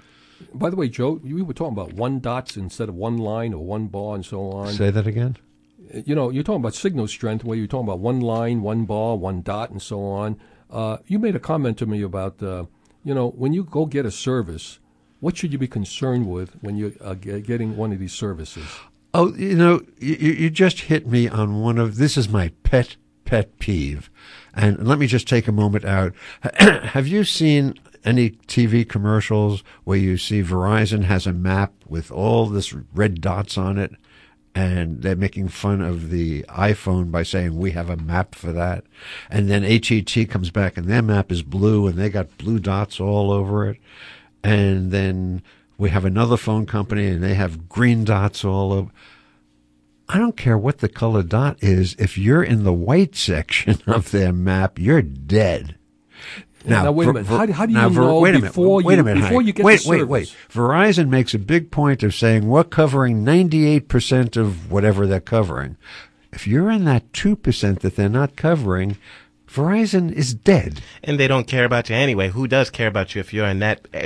Speaker 25: By the way, Joe, you were talking about one dots instead of one line or one bar and so on.
Speaker 24: Say that again?
Speaker 25: You know, you're talking about signal strength, where you're talking about one line, one bar, one dot, and so on. Uh, you made a comment to me about, uh, you know, when you go get a service, what should you be concerned with when you're uh, getting one of these services?
Speaker 24: Oh, you know, you, you just hit me on one of, this is my pet, pet peeve. And let me just take a moment out. Have you seen any T V commercials where you see Verizon has a map with all this red dots on it, and they're making fun of the iPhone by saying we have a map for that, and then H E T comes back and their map is blue and they got blue dots all over it, and then we have another phone company and they have green dots all over. I don't care what the color dot is. If you're in the white section of their map, you're dead.
Speaker 25: Now, now wait a minute. How, how do you
Speaker 24: now,
Speaker 25: know
Speaker 24: wait a
Speaker 25: before,
Speaker 24: minute, wait
Speaker 25: you,
Speaker 24: a minute,
Speaker 25: before
Speaker 24: Hank.
Speaker 25: you get
Speaker 24: wait,
Speaker 25: the
Speaker 24: wait,
Speaker 25: service?
Speaker 24: wait. Verizon makes a big point of saying we're covering ninety-eight percent of whatever they're covering. If you're in that two percent that they're not covering, Verizon is dead.
Speaker 23: And they don't care about you anyway. Who does care about you if you're in that